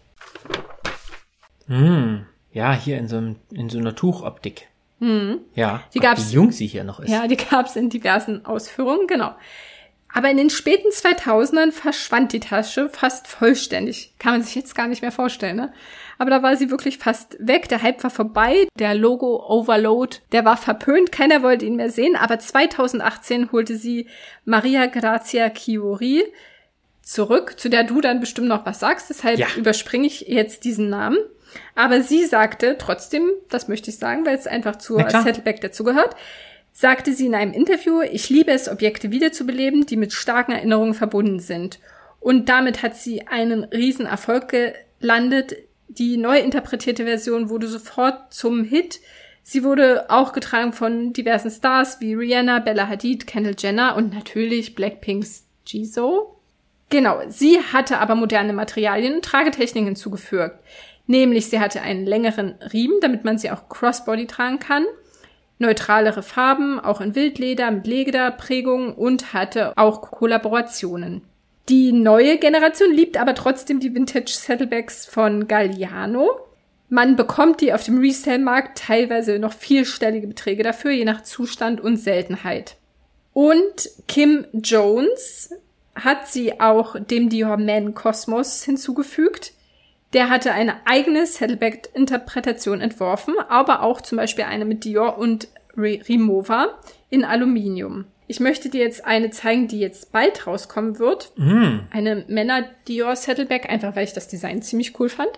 Ja, hier in so einer Tuchoptik. Ja, Die gab's, wie jung sie hier noch ist. Ja, die gab's in diversen Ausführungen, genau. Aber in den späten 2000ern verschwand die Tasche fast vollständig. Kann man sich jetzt gar nicht mehr vorstellen, ne? Aber da war sie wirklich fast weg. Der Hype war vorbei. Der Logo-Overload, der war verpönt. Keiner wollte ihn mehr sehen. Aber 2018 holte sie Maria Grazia Chiuri zurück, zu der du dann bestimmt noch was sagst. Deshalb überspringe ich jetzt diesen Namen. Aber sie sagte trotzdem, das möchte ich sagen, weil es einfach zur Saddleback dazugehört, sagte sie in einem Interview, ich liebe es, Objekte wiederzubeleben, die mit starken Erinnerungen verbunden sind. Und damit hat sie einen riesen Erfolg gelandet. Die neu interpretierte Version wurde sofort zum Hit. Sie wurde auch getragen von diversen Stars wie Rihanna, Bella Hadid, Kendall Jenner und natürlich Blackpinks Jisoo. Genau, sie hatte aber moderne Materialien und Tragetechniken hinzugefügt. Nämlich, sie hatte einen längeren Riemen, damit man sie auch Crossbody tragen kann. Neutralere Farben, auch in Wildleder mit Lederprägung und hatte auch Kollaborationen. Die neue Generation liebt aber trotzdem die Vintage Saddlebacks von Galliano. Man bekommt die auf dem Resale-Markt teilweise noch vierstellige Beträge dafür, je nach Zustand und Seltenheit. Und Kim Jones hat sie auch dem Dior Men Cosmos hinzugefügt. Der hatte eine eigene Saddleback-Interpretation entworfen, aber auch zum Beispiel eine mit Dior und Rimowa in Aluminium. Ich möchte dir jetzt eine zeigen, die jetzt bald rauskommen wird. Eine Männer-Dior Saddleback, einfach weil ich das Design ziemlich cool fand.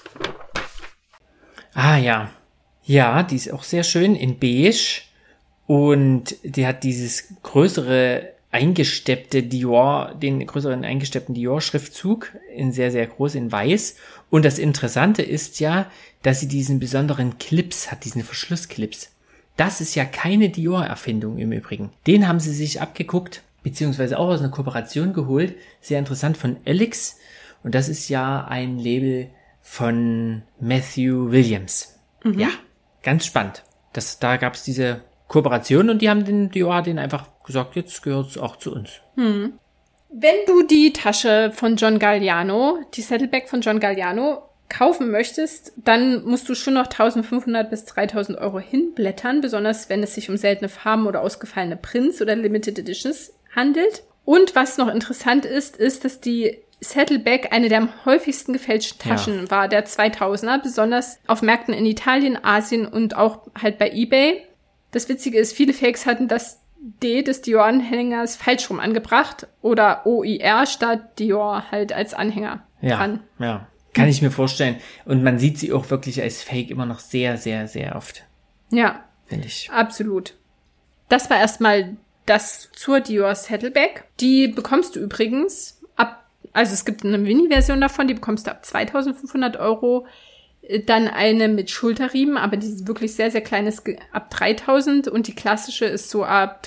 Ah ja. Ja, die ist auch sehr schön in beige und die hat dieses größere eingesteppte Dior, den größeren eingesteppten Dior-Schriftzug in sehr, sehr groß in weiß. Und das Interessante ist ja, dass sie diesen besonderen Clips hat, diesen Verschlussclips. Das ist ja keine Dior-Erfindung im Übrigen. Den haben sie sich abgeguckt, beziehungsweise auch aus einer Kooperation geholt. Sehr interessant von Alex. Und das ist ja ein Label von Matthew Williams. Ja, ganz spannend. Da gab es diese Kooperation und die haben den Dior den einfach gesagt, jetzt gehört es auch zu uns. Wenn du die Tasche von John Galliano, die Saddleback von John Galliano, kaufen möchtest, dann musst du schon noch 1.500 bis 3.000 Euro hinblättern, besonders wenn es sich um seltene Farben oder ausgefallene Prints oder Limited Editions handelt. Und was noch interessant ist, dass die Saddleback eine der am häufigsten gefälschten Taschen war, der 2000er, besonders auf Märkten in Italien, Asien und auch halt bei eBay. Das Witzige ist, viele Fakes hatten das D des Dior-Anhängers falsch rum angebracht oder OIR statt Dior halt als Anhänger dran. Ja, kann ich mir vorstellen. Und man sieht sie auch wirklich als Fake immer noch sehr, sehr, sehr oft. Ja, finde ich. Absolut. Das war erstmal das zur Dior Saddleback. Die bekommst du übrigens also es gibt eine Mini-Version davon, die bekommst du ab 2.500 Euro. Dann eine mit Schulterriemen, aber die ist wirklich sehr, sehr klein, ist ab 3.000 und die klassische ist so ab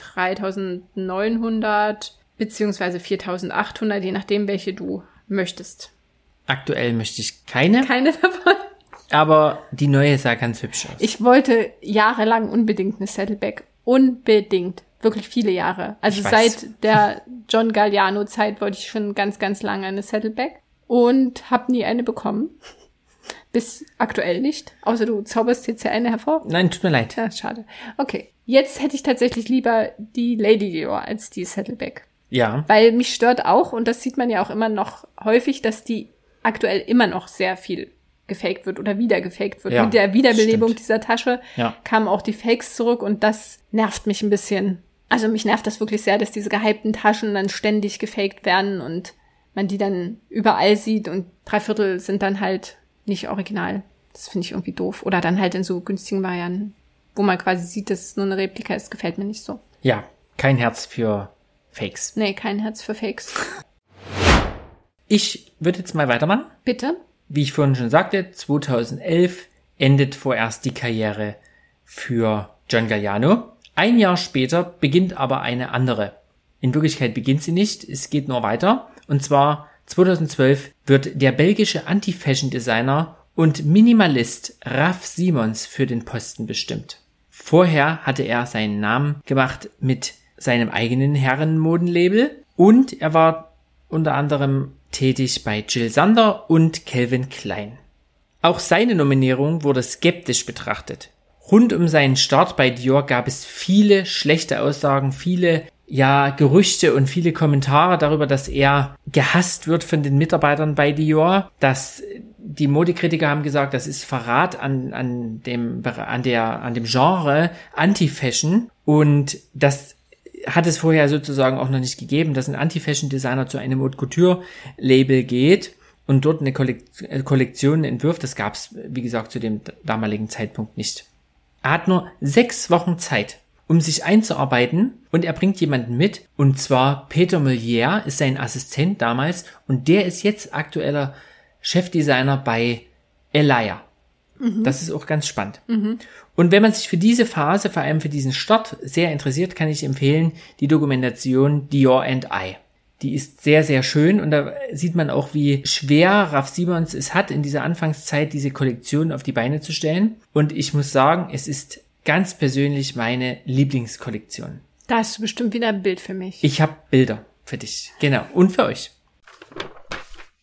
3.900 beziehungsweise 4.800, je nachdem, welche du möchtest. Aktuell möchte ich keine. Keine davon. Aber die neue sah ganz hübsch aus. Ich wollte jahrelang unbedingt eine Saddleback. Unbedingt. Wirklich viele Jahre. Also seit der John Galliano-Zeit wollte ich schon ganz, ganz lange eine Saddleback und habe nie eine bekommen. Bis aktuell nicht. Außer du zauberst jetzt ja eine hervor. Nein, tut mir leid. Ja, schade. Okay. Jetzt hätte ich tatsächlich lieber die Lady Dior als die Saddleback. Ja. Weil mich stört auch, und das sieht man ja auch immer noch häufig, dass die aktuell immer noch sehr viel gefaked wird oder wieder gefaked wird. Ja, mit der Wiederbelebung dieser Tasche kamen auch die Fakes zurück und das nervt mich ein bisschen. Also mich nervt das wirklich sehr, dass diese gehypten Taschen dann ständig gefaked werden und man die dann überall sieht und 3/4 sind dann halt nicht original. Das finde ich irgendwie doof. Oder dann halt in so günstigen Varianten, wo man quasi sieht, dass es nur eine Replika ist. Gefällt mir nicht so. Ja, kein Herz für Fakes. Nee, kein Herz für Fakes. Ich würde jetzt mal weitermachen. Bitte? Wie ich vorhin schon sagte, 2011 endet vorerst die Karriere für John Galliano. Ein Jahr später beginnt aber eine andere. In Wirklichkeit beginnt sie nicht, es geht nur weiter. Und zwar 2012 wird der belgische Anti-Fashion-Designer und Minimalist Raf Simons für den Posten bestimmt. Vorher hatte er seinen Namen gemacht mit seinem eigenen Herrenmodenlabel und er war unter anderem tätig bei Jill Sander und Calvin Klein. Auch seine Nominierung wurde skeptisch betrachtet. Rund um seinen Start bei Dior gab es viele schlechte Aussagen, viele Gerüchte und viele Kommentare darüber, dass er gehasst wird von den Mitarbeitern bei Dior. Dass die Modekritiker haben gesagt, das ist Verrat an dem Genre Anti-Fashion und das hat es vorher sozusagen auch noch nicht gegeben, dass ein Anti-Fashion-Designer zu einem Haute Couture-Label geht und dort eine Kollektion entwirft. Das gab es, wie gesagt, zu dem damaligen Zeitpunkt nicht. Er hat nur 6 Wochen Zeit, um sich einzuarbeiten und er bringt jemanden mit und zwar Peter Mullier ist sein Assistent damals und der ist jetzt aktueller Chefdesigner bei Elia. Das ist auch ganz spannend. Und wenn man sich für diese Phase, vor allem für diesen Start sehr interessiert, kann ich empfehlen die Dokumentation Dior and I. Die ist sehr, sehr schön und da sieht man auch, wie schwer Raf Simons es hat, in dieser Anfangszeit diese Kollektion auf die Beine zu stellen. Und ich muss sagen, es ist ganz persönlich meine Lieblingskollektion. Da hast du bestimmt wieder ein Bild für mich. Ich habe Bilder für dich, genau, und für euch.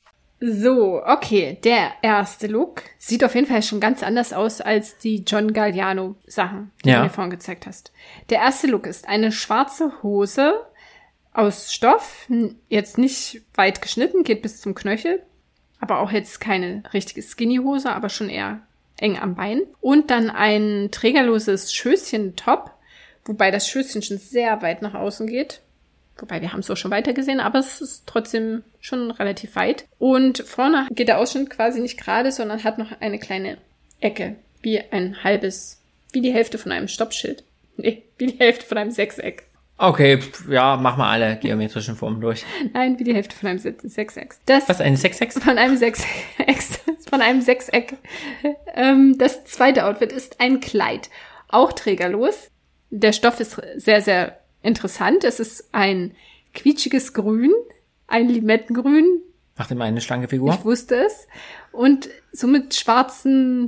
So, okay, der erste Look sieht auf jeden Fall schon ganz anders aus als die John Galliano Sachen, die du mir vorhin gezeigt hast. Der erste Look ist eine schwarze Hose aus Stoff, jetzt nicht weit geschnitten, geht bis zum Knöchel, aber auch jetzt keine richtige Skinny-Hose, aber schon eher eng am Bein. Und dann ein trägerloses Schößchen-Top, wobei das Schößchen schon sehr weit nach außen geht. Wobei, wir haben es auch schon weiter gesehen, aber es ist trotzdem schon relativ weit. Und vorne geht der Ausschnitt quasi nicht gerade, sondern hat noch eine kleine Ecke, wie die Hälfte von einem Stoppschild. Nee, wie die Hälfte von einem Sechseck. Okay, ja, mach mal alle geometrischen Formen durch. Nein, wie die Hälfte von einem Sechseck. Was, ein Sechseck? Von einem Sechseck. Das zweite Outfit ist ein Kleid, auch trägerlos. Der Stoff ist sehr, sehr interessant. Es ist ein quietschiges Grün, ein Limettengrün. Macht immer eine schlanke Figur. Ich wusste es. Und so mit schwarz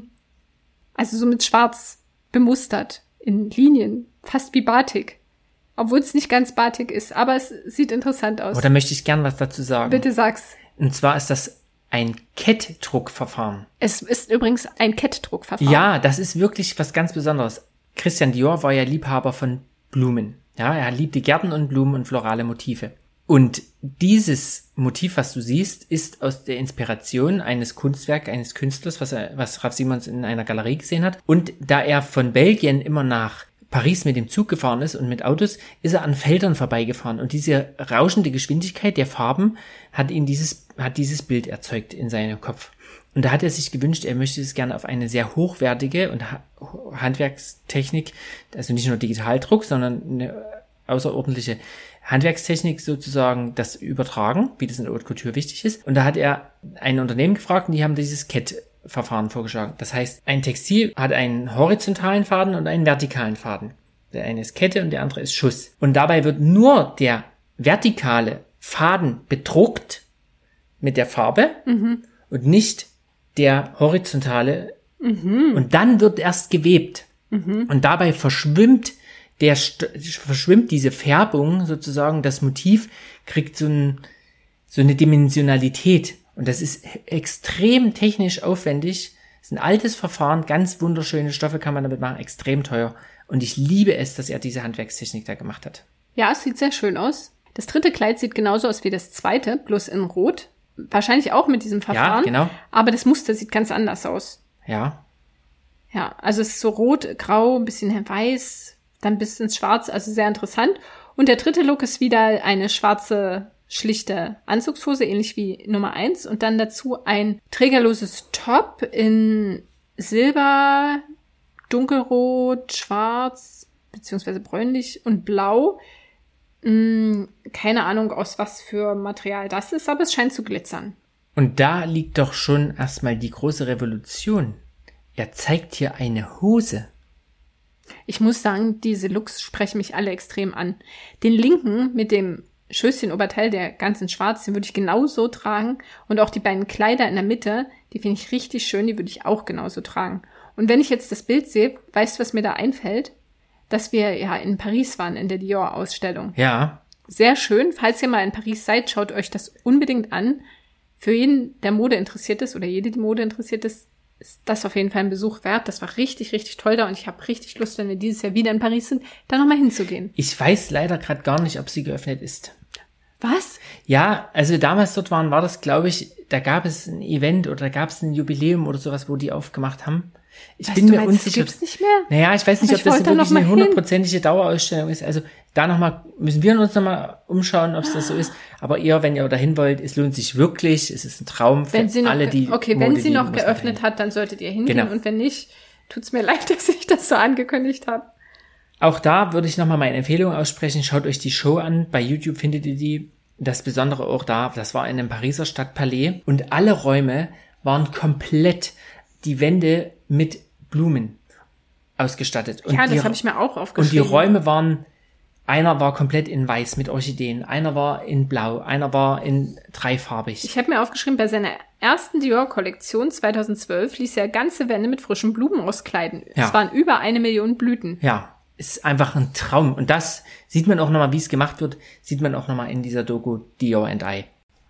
bemustert in Linien. Fast wie Batik. Obwohl es nicht ganz Batik ist, aber es sieht interessant aus. Oh, da möchte ich gern was dazu sagen. Bitte sag's. Und zwar ist das ein Kettdruckverfahren. Es ist übrigens ein Kettdruckverfahren. Ja, das ist wirklich was ganz Besonderes. Christian Dior war ja Liebhaber von Blumen. Ja, er liebte Gärten und Blumen und florale Motive. Und dieses Motiv, was du siehst, ist aus der Inspiration eines Kunstwerks, eines Künstlers, was Raf Simons in einer Galerie gesehen hat. Und da er von Belgien immer nach Paris mit dem Zug gefahren ist und mit Autos, ist er an Feldern vorbeigefahren. Und diese rauschende Geschwindigkeit der Farben hat dieses Bild erzeugt in seinem Kopf. Und da hat er sich gewünscht, er möchte es gerne auf eine sehr hochwertige und Handwerkstechnik, also nicht nur Digitaldruck, sondern eine außerordentliche Handwerkstechnik sozusagen das übertragen, wie das in der Haute Couture wichtig ist. Und da hat er ein Unternehmen gefragt und die haben dieses Kettverfahren vorgeschlagen. Das heißt, ein Textil hat einen horizontalen Faden und einen vertikalen Faden. Der eine ist Kette und der andere ist Schuss. Und dabei wird nur der vertikale Faden bedruckt mit der Farbe und nicht der horizontale. Und dann wird erst gewebt. Und dabei verschwimmt diese Färbung sozusagen, das Motiv kriegt so eine Dimensionalität. Und das ist extrem technisch aufwendig. Das ist ein altes Verfahren, ganz wunderschöne Stoffe kann man damit machen, extrem teuer. Und ich liebe es, dass er diese Handwerkstechnik da gemacht hat. Ja, es sieht sehr schön aus. Das dritte Kleid sieht genauso aus wie das zweite, bloß in Rot. Wahrscheinlich auch mit diesem Verfahren. Ja, genau. Aber das Muster sieht ganz anders aus. Ja. Ja, also es ist so rot, grau, ein bisschen weiß, dann ein bisschen schwarz, also sehr interessant. Und der dritte Look ist wieder eine schwarze, schlichte Anzugshose, ähnlich wie Nummer 1. Und dann dazu ein trägerloses Top in Silber, dunkelrot, schwarz, beziehungsweise bräunlich und blau. Keine Ahnung, aus was für Material das ist, aber es scheint zu glitzern. Und da liegt doch schon erstmal die große Revolution. Er zeigt hier eine Hose. Ich muss sagen, diese Looks sprechen mich alle extrem an. Den linken mit dem Schößchen-Oberteil, der ganz in schwarz, den würde ich genauso tragen. Und auch die beiden Kleider in der Mitte, die finde ich richtig schön, die würde ich auch genauso tragen. Und wenn ich jetzt das Bild sehe, weißt du, was mir da einfällt? Dass wir ja in Paris waren, in der Dior-Ausstellung. Ja. Sehr schön. Falls ihr mal in Paris seid, schaut euch das unbedingt an. Für jeden, der Mode interessiert ist oder jede, die Mode interessiert ist das auf jeden Fall ein Besuch wert. Das war richtig, richtig toll da und ich habe richtig Lust, wenn wir dieses Jahr wieder in Paris sind, da nochmal hinzugehen. Ich weiß leider gerade gar nicht, ob sie geöffnet ist. Was? Ja, als wir damals dort waren, war das, glaube ich, da gab es ein Event oder da gab es ein Jubiläum oder sowas, wo die aufgemacht haben. Ich bin mir unsicher. Gibt's nicht mehr? Naja, ich weiß nicht, ob das wirklich eine 100%ige Dauerausstellung ist. Also da müssen wir uns nochmal umschauen, ob es das so ist. Aber wenn ihr dahin wollt, es lohnt sich wirklich. Es ist ein Traum für alle, die wenn sie noch geöffnet hat, dann solltet ihr hingehen. Genau. Und wenn nicht, tut's mir leid, dass ich das so angekündigt habe. Auch da würde ich nochmal meine Empfehlung aussprechen. Schaut euch die Show an. Bei YouTube findet ihr die. Das Besondere auch da, das war in einem Pariser Stadtpalais. Und alle Räume waren komplett die Wände mit Blumen ausgestattet. Und ja, das habe ich mir auch aufgeschrieben. Und die Räume einer war komplett in weiß mit Orchideen, einer war in blau, einer war in dreifarbig. Ich habe mir aufgeschrieben, bei seiner ersten Dior-Kollektion 2012 ließ er ganze Wände mit frischen Blumen auskleiden. Ja. Es waren über 1 Million Blüten. Ja, ist einfach ein Traum. Und das sieht man auch nochmal, wie es gemacht wird, sieht man auch nochmal in dieser Doku Dior and I.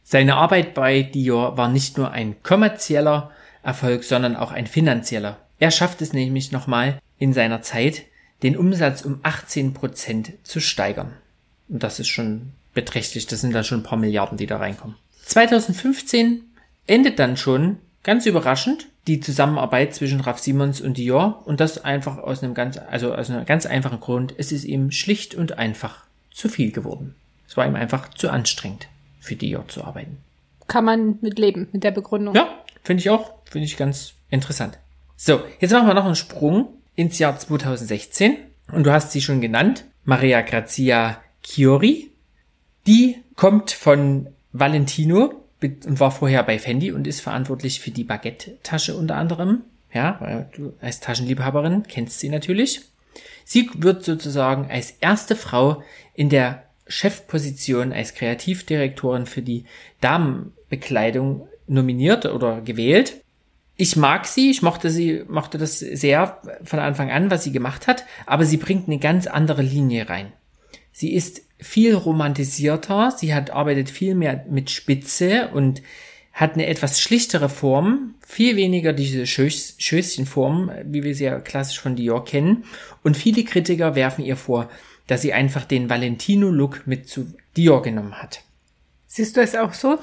Seine Arbeit bei Dior war nicht nur ein kommerzieller Erfolg, sondern auch ein finanzieller. Er schafft es nämlich nochmal in seiner Zeit, den Umsatz um 18% zu steigern. Und das ist schon beträchtlich. Das sind dann schon ein paar Milliarden, die da reinkommen. 2015 endet dann schon, ganz überraschend, die Zusammenarbeit zwischen Raf Simons und Dior. Und das einfach aus einem ganz einfachen Grund. Es ist ihm schlicht und einfach zu viel geworden. Es war ihm einfach zu anstrengend, für Dior zu arbeiten. Kann man mit leben, mit der Begründung. Ja, finde ich auch. Finde ich ganz interessant. So, jetzt machen wir noch einen Sprung ins Jahr 2016. Und du hast sie schon genannt, Maria Grazia Chiuri. Die kommt von Valentino und war vorher bei Fendi und ist verantwortlich für die Baguette-Tasche unter anderem. Ja, weil du als Taschenliebhaberin kennst sie natürlich. Sie wird sozusagen als erste Frau in der Chefposition als Kreativdirektorin für die Damenbekleidung nominiert oder gewählt. Ich mag sie, ich mochte das sehr von Anfang an, was sie gemacht hat, aber sie bringt eine ganz andere Linie rein. Sie ist viel romantisierter, sie arbeitet viel mehr mit Spitze und hat eine etwas schlichtere Form, viel weniger diese Schößchenform, wie wir sie ja klassisch von Dior kennen. Und viele Kritiker werfen ihr vor, dass sie einfach den Valentino-Look mit zu Dior genommen hat. Siehst du es auch so?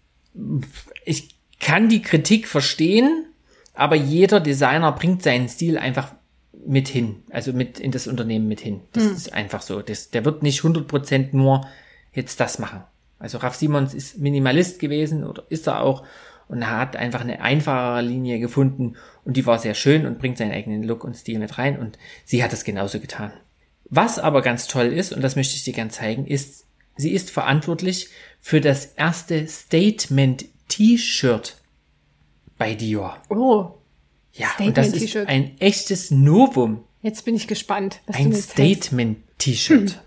Ich kann die Kritik verstehen, aber jeder Designer bringt seinen Stil einfach mit hin, also mit in das Unternehmen mit hin. Das ist einfach so. Der wird nicht 100% nur jetzt das machen. Also Raf Simons ist Minimalist gewesen oder ist er auch und er hat einfach eine einfachere Linie gefunden und die war sehr schön und bringt seinen eigenen Look und Stil mit rein und sie hat es genauso getan. Was aber ganz toll ist, und das möchte ich dir gerne zeigen, ist, sie ist verantwortlich für das erste Statement-T-Shirt bei Dior. Oh. Ja, und das ist ein echtes Novum. Jetzt bin ich gespannt, was ein Statement-T-Shirt.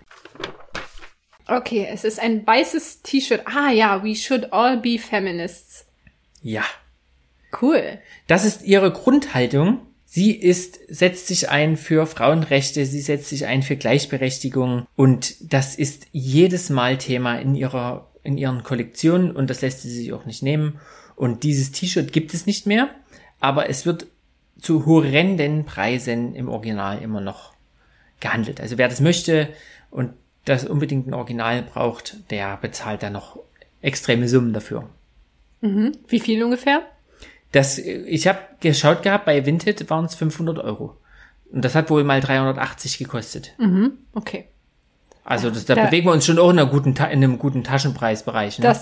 Okay, es ist ein weißes T-Shirt. Ah ja, we should all be feminists. Ja. Cool. Das ist ihre Grundhaltung. Sie setzt sich ein für Frauenrechte, sie setzt sich ein für Gleichberechtigung und das ist jedes Mal Thema in ihren Kollektionen und das lässt sie sich auch nicht nehmen. Und dieses T-Shirt gibt es nicht mehr, aber es wird zu horrenden Preisen im Original immer noch gehandelt. Also wer das möchte und das unbedingt ein Original braucht, der bezahlt da noch extreme Summen dafür. Mhm. Wie viel ungefähr? Ich habe geschaut gehabt, bei Vinted waren es 500 €. Und das hat wohl mal 380 gekostet. Mhm. Okay. Also da bewegen wir uns schon auch in einem guten Taschenpreisbereich. Ne?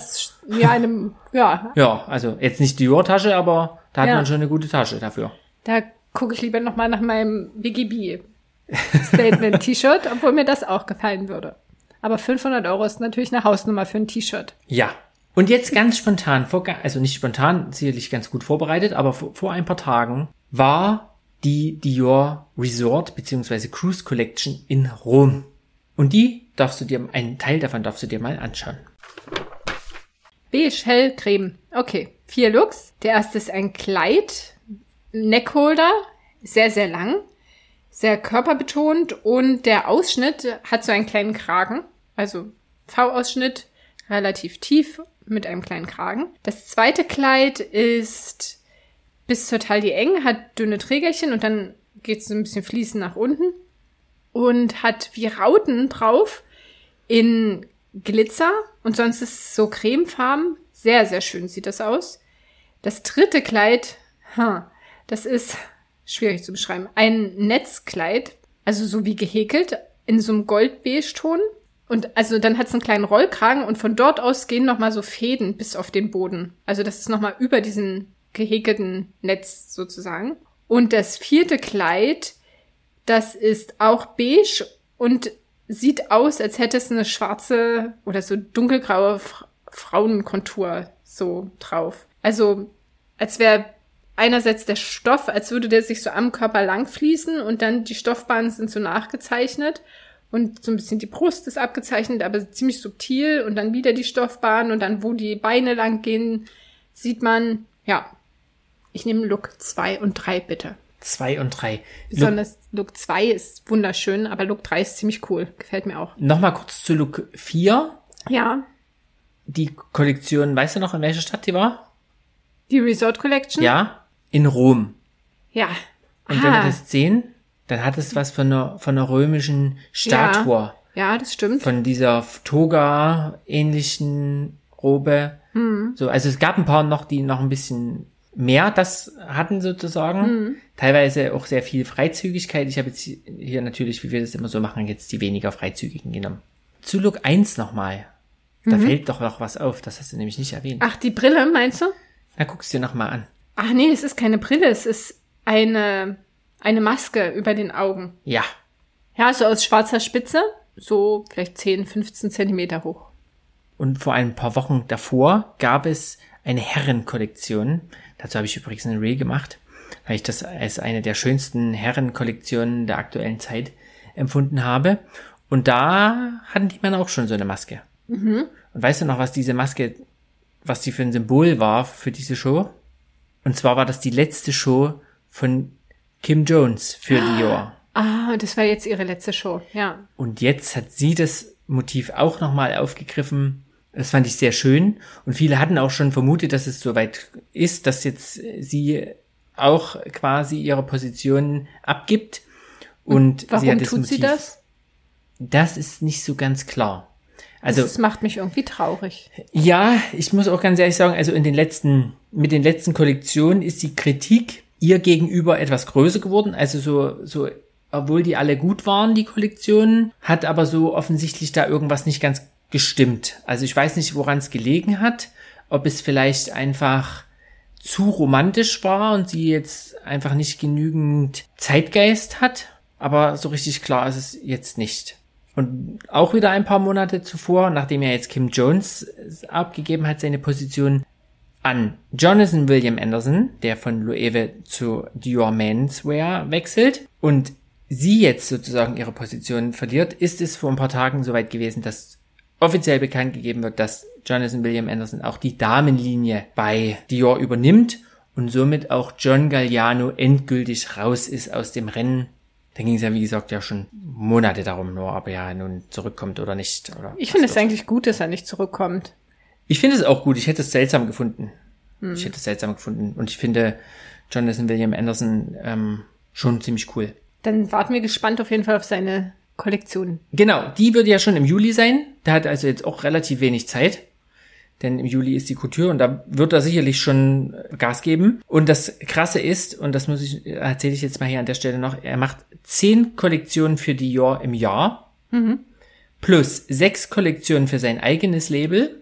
Ja, also jetzt nicht die Dior-Tasche, aber da hat man schon eine gute Tasche dafür. Da gucke ich lieber nochmal nach meinem BGB-Statement-T-Shirt, obwohl mir das auch gefallen würde. Aber 500 € ist natürlich eine Hausnummer für ein T-Shirt. Ja. Und jetzt ganz spontan, also nicht spontan, sicherlich ganz gut vorbereitet, aber vor ein paar Tagen war die Dior Resort bzw. Cruise Collection in Rom. Und einen Teil davon darfst du dir mal anschauen. Beige, hell, creme. Okay, 4 Looks. Der erste ist ein Kleid, Neckholder, sehr, sehr lang, sehr körperbetont und der Ausschnitt hat so einen kleinen Kragen, also V-Ausschnitt, relativ tief mit einem kleinen Kragen. Das zweite Kleid ist bis zur Taille eng, hat dünne Trägerchen und dann geht es so ein bisschen fließend nach unten und hat wie Rauten drauf in Glitzer und sonst ist es so cremefarben. Sehr, sehr schön sieht das aus. Das dritte Kleid, das ist schwierig zu beschreiben. Ein Netzkleid, also so wie gehäkelt, in so einem Goldbeige-Ton. Und also dann hat es einen kleinen Rollkragen und von dort aus gehen nochmal so Fäden bis auf den Boden. Also das ist nochmal über diesen gehäkelten Netz sozusagen. Und das vierte Kleid, das ist auch beige und sieht aus, als hätte es eine schwarze oder so dunkelgraue Frauenkontur so drauf. Also als wäre einerseits der Stoff, als würde der sich so am Körper lang fließen und dann die Stoffbahnen sind so nachgezeichnet. Und so ein bisschen die Brust ist abgezeichnet, aber ziemlich subtil. Und dann wieder die Stoffbahn und dann, wo die Beine lang gehen, sieht man, ja, ich nehme Look 2 und 3 bitte. 2 und 3. Besonders Look 2 ist wunderschön, aber Look 3 ist ziemlich cool. Gefällt mir auch. Nochmal kurz zu Look 4. Ja. die Kollektion, weißt du noch, in welcher Stadt die war? Die Resort Collection? Ja, in Rom. Ja. Und wenn wir das sehen, dann hat es was von einer römischen Statue. Ja, das stimmt. Von dieser Toga-ähnlichen Robe. So, also es gab ein paar noch, die noch ein bisschen mehr das hatten sozusagen. Teilweise auch sehr viel Freizügigkeit. Ich habe jetzt hier natürlich, wie wir das immer so machen, jetzt die weniger freizügigen genommen. Zu Look 1 nochmal. Da fällt doch noch was auf. Das hast du nämlich nicht erwähnt. Ach, die Brille, meinst du? Na, guck's dir nochmal an. Ach nee, es ist keine Brille. Es ist eine Maske über den Augen. Ja. Ja, so aus schwarzer Spitze. So vielleicht 10, 15 Zentimeter hoch. Und vor ein paar Wochen davor gab es eine Herrenkollektion. Dazu habe ich übrigens ein Reel gemacht, weil ich das als eine der schönsten Herrenkollektionen der aktuellen Zeit empfunden habe. Und da hatten die Männer auch schon so eine Maske. Und weißt du noch, was diese Maske, was die für ein Symbol war für diese Show? Und zwar war das die letzte Show von Kim Jones für Dior. Ah, das war jetzt ihre letzte Show, ja. Und jetzt hat sie das Motiv auch nochmal aufgegriffen. Das fand ich sehr schön. Und viele hatten auch schon vermutet, dass es soweit ist, dass jetzt sie auch quasi ihre Position abgibt. Und warum sie hat das tut Motiv. Sie das? Das ist nicht so ganz klar. Also, das macht mich irgendwie traurig. ja, ich muss auch ganz ehrlich sagen, also mit den letzten Kollektionen ist die Kritik ihr gegenüber etwas größer geworden. Also so, obwohl die alle gut waren, die Kollektionen, hat aber so offensichtlich da irgendwas nicht ganz gestimmt. Also ich weiß nicht, woran es gelegen hat, ob es vielleicht einfach zu romantisch war und sie jetzt einfach nicht genügend Zeitgeist hat, aber so richtig klar ist es jetzt nicht. Und auch wieder ein paar Monate zuvor, nachdem ja jetzt Kim Jones abgegeben hat, seine Position an Jonathan William Anderson, der von Loewe zu Dior Menswear wechselt und sie jetzt sozusagen ihre Position verliert, ist es vor ein paar Tagen soweit gewesen, dass offiziell bekannt gegeben wird, dass Jonathan William Anderson auch die Damenlinie bei Dior übernimmt und somit auch John Galliano endgültig raus ist aus dem Rennen. Da ging es ja, wie gesagt, ja schon Monate darum, nur ob er nun zurückkommt oder nicht. Oder ich finde es eigentlich gut, dass er nicht zurückkommt. Ich finde es auch gut. Ich hätte es seltsam gefunden. Und ich finde Jonathan William Anderson schon ziemlich cool. Dann warten wir gespannt auf jeden Fall auf seine Kollektion. Genau, die wird ja schon im Juli sein. Der hat also jetzt auch relativ wenig Zeit. Denn im Juli ist die Couture und da wird er sicherlich schon Gas geben. Und das Krasse ist, und das erzähle ich jetzt mal hier an der Stelle noch, er macht 10 Kollektionen für Dior im Jahr. Plus 6 Kollektionen für sein eigenes Label.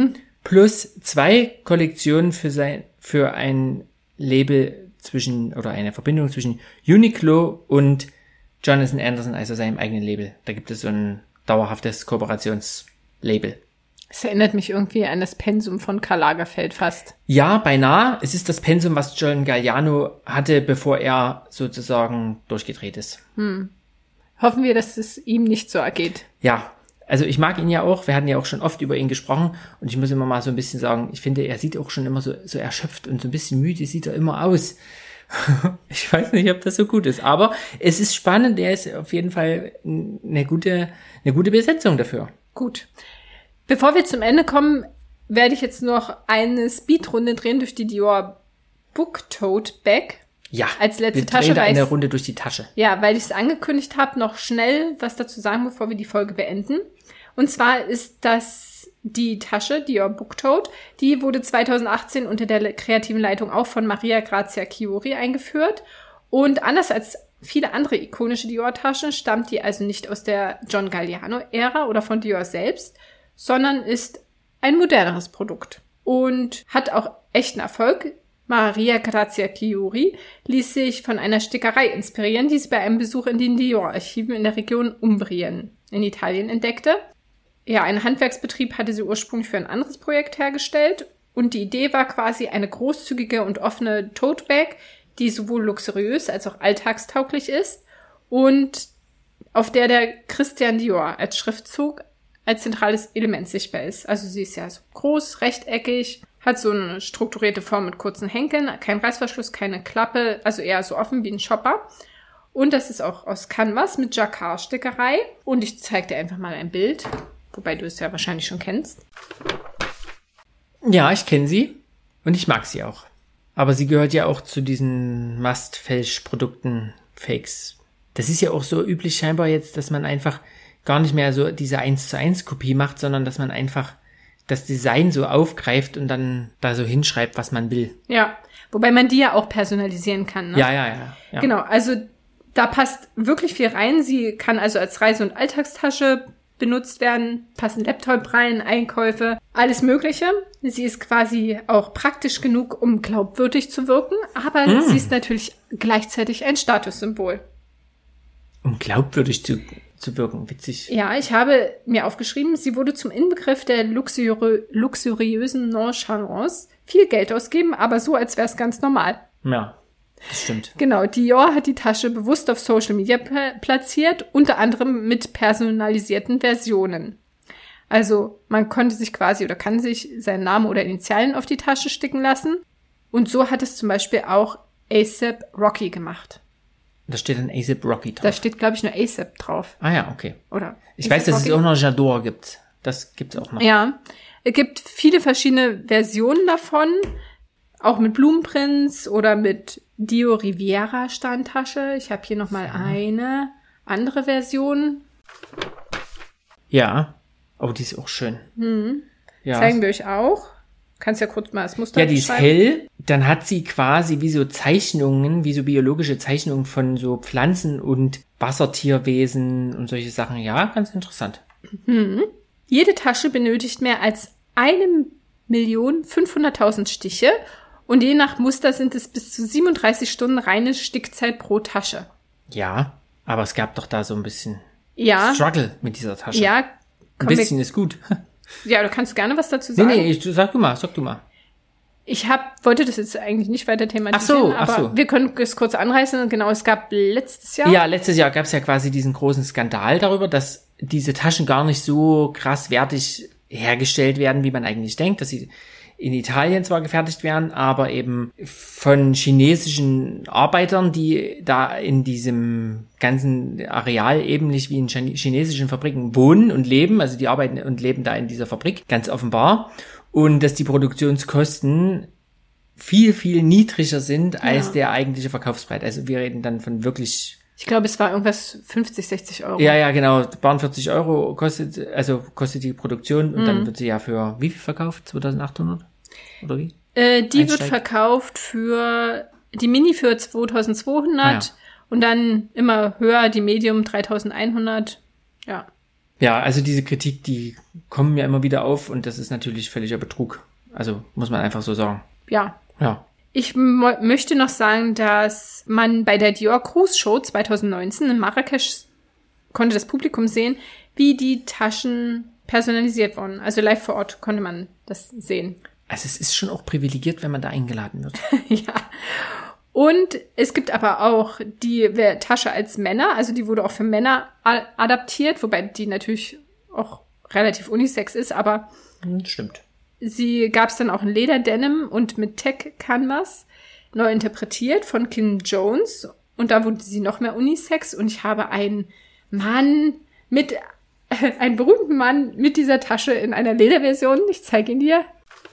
Plus 2 Kollektionen für ein Label oder eine Verbindung zwischen Uniqlo und Jonathan Anderson, also seinem eigenen Label. Da gibt es so ein dauerhaftes Kooperationslabel. Es erinnert mich irgendwie an das Pensum von Karl Lagerfeld fast. Ja, beinahe. Es ist das Pensum, was John Galliano hatte, bevor er sozusagen durchgedreht ist. Hoffen wir, dass es ihm nicht so ergeht. Ja, also ich mag ihn ja auch. Wir hatten ja auch schon oft über ihn gesprochen. Und ich muss immer mal so ein bisschen sagen, ich finde, er sieht auch schon immer so erschöpft und so ein bisschen müde sieht er immer aus. Ich weiß nicht, ob das so gut ist. Aber es ist spannend. Er ist auf jeden Fall eine gute Besetzung dafür. Gut. Bevor wir zum Ende kommen, werde ich jetzt noch eine Speedrunde drehen durch die Dior Book Tote Bag. Ja, als letzte wir Tasche. drehen da eine Runde durch die Tasche. Ja, weil ich es angekündigt habe, noch schnell was dazu sagen, bevor wir die Folge beenden. Und zwar ist das die Tasche, Dior Book Tote. Die wurde 2018 unter der kreativen Leitung auch von Maria Grazia Chiuri eingeführt. Und anders als viele andere ikonische Dior-Taschen stammt die also nicht aus der John Galliano-Ära oder von Dior selbst, sondern ist ein moderneres Produkt und hat auch echten Erfolg. Maria Grazia Chiuri ließ sich von einer Stickerei inspirieren, die sie bei einem Besuch in den Dior-Archiven in der Region Umbrien in Italien entdeckte. Ja, einen Handwerksbetrieb hatte sie ursprünglich für ein anderes Projekt hergestellt und die Idee war quasi eine großzügige und offene Tote Bag, die sowohl luxuriös als auch alltagstauglich ist und auf der Christian Dior als Schriftzug als zentrales Element sichtbar ist. Also sie ist ja so groß, rechteckig, hat so eine strukturierte Form mit kurzen Henkeln, kein Reißverschluss, keine Klappe, also eher so offen wie ein Shopper. Und das ist auch aus Canvas mit Jacquard-Stickerei. Und ich zeige dir einfach mal ein Bild, wobei du es ja wahrscheinlich schon kennst. Ja, ich kenne sie und ich mag sie auch. Aber sie gehört ja auch zu diesen Must-Fälsch-Produkten, Fakes. Das ist ja auch so üblich scheinbar jetzt, dass man einfach gar nicht mehr so diese 1:1 Kopie macht, sondern dass man einfach das Design so aufgreift und dann da so hinschreibt, was man will. Ja, wobei man die ja auch personalisieren kann, ne? Ja. Genau, also da passt wirklich viel rein. Sie kann also als Reise- und Alltagstasche benutzt werden, passen Laptop rein, Einkäufe, alles Mögliche. Sie ist quasi auch praktisch genug, um glaubwürdig zu wirken, aber sie ist natürlich gleichzeitig ein Statussymbol. Um glaubwürdig zu wirken, witzig. Ja, ich habe mir aufgeschrieben, sie wurde zum Inbegriff der luxuriösen Nonchalance. Viel Geld ausgeben, aber so, als wäre es ganz normal. Ja, das stimmt. Genau, Dior hat die Tasche bewusst auf Social Media platziert, unter anderem mit personalisierten Versionen. Also man konnte sich quasi oder kann sich seinen Namen oder Initialen auf die Tasche sticken lassen. Und so hat es zum Beispiel auch A$AP Rocky gemacht. Da steht dann A$AP Rocky drauf. Da steht, glaube ich, nur A$AP drauf. Ah ja, okay. Oder ich weiß, dass es auch noch J'adore gibt. Das gibt's auch noch. Ja, es gibt viele verschiedene Versionen davon. Auch mit Blumenprints oder mit Dio Riviera Standtasche. Ich habe hier nochmal eine andere Version. Ja, oh, die ist auch schön. Ja. Zeigen wir euch auch. Kannst ja kurz mal das Muster Ja, die ist beschreiben. hell. Dann hat sie quasi wie so Zeichnungen, wie so biologische Zeichnungen von so Pflanzen und Wassertierwesen und solche Sachen. Ja, ganz interessant. Jede Tasche benötigt mehr als 1.500.000 Stiche und je nach Muster sind es bis zu 37 Stunden reine Stickzeit pro Tasche. Ja, aber es gab doch da so ein bisschen Ja, Struggle mit dieser Tasche. ja. Ein komm, wir- bisschen ist gut. Ja, du kannst gerne was dazu sagen. Nee, sag du mal. Ich wollte das jetzt eigentlich nicht weiter thematisieren, Ach so. aber wir können es kurz anreißen. Genau, es gab letztes Jahr. Ja, letztes Jahr gab es ja quasi diesen großen Skandal darüber, dass diese Taschen gar nicht so krass wertig hergestellt werden, wie man eigentlich denkt, dass sie in Italien zwar gefertigt werden, aber eben von chinesischen Arbeitern, die da in diesem ganzen Areal eben nicht wie in chinesischen Fabriken wohnen und leben, also die arbeiten und leben da in dieser Fabrik, ganz offenbar, und dass die Produktionskosten viel, viel niedriger sind als der eigentliche Verkaufspreis. Also wir reden dann von wirklich... Ich glaube, es war irgendwas 50, 60 Euro. Ja, genau. Waren 40 Euro kostet die Produktion und dann wird sie ja für wie viel verkauft? 2.800? Oder wie? Die wird verkauft die Mini für 2.200 und dann immer höher, die Medium 3.100. Ja. Ja, also diese Kritik, die kommen ja immer wieder auf und das ist natürlich völliger Betrug. Also muss man einfach so sagen. Ja. Ja. Ich möchte noch sagen, dass man bei der Dior Cruise Show 2019 in Marrakesch konnte das Publikum sehen, wie die Taschen personalisiert wurden. Also live vor Ort konnte man das sehen. Also es ist schon auch privilegiert, wenn man da eingeladen wird. Ja. Und es gibt aber auch die Tasche als Männer, also die wurde auch für Männer adaptiert, wobei die natürlich auch relativ unisex ist, aber Stimmt. sie gab es dann auch in Lederdenim und mit Tech Canvas, neu interpretiert von Kim Jones. Und da wurde sie noch mehr unisex. Und ich habe einen berühmten Mann mit dieser Tasche in einer Lederversion. Ich zeige ihn dir.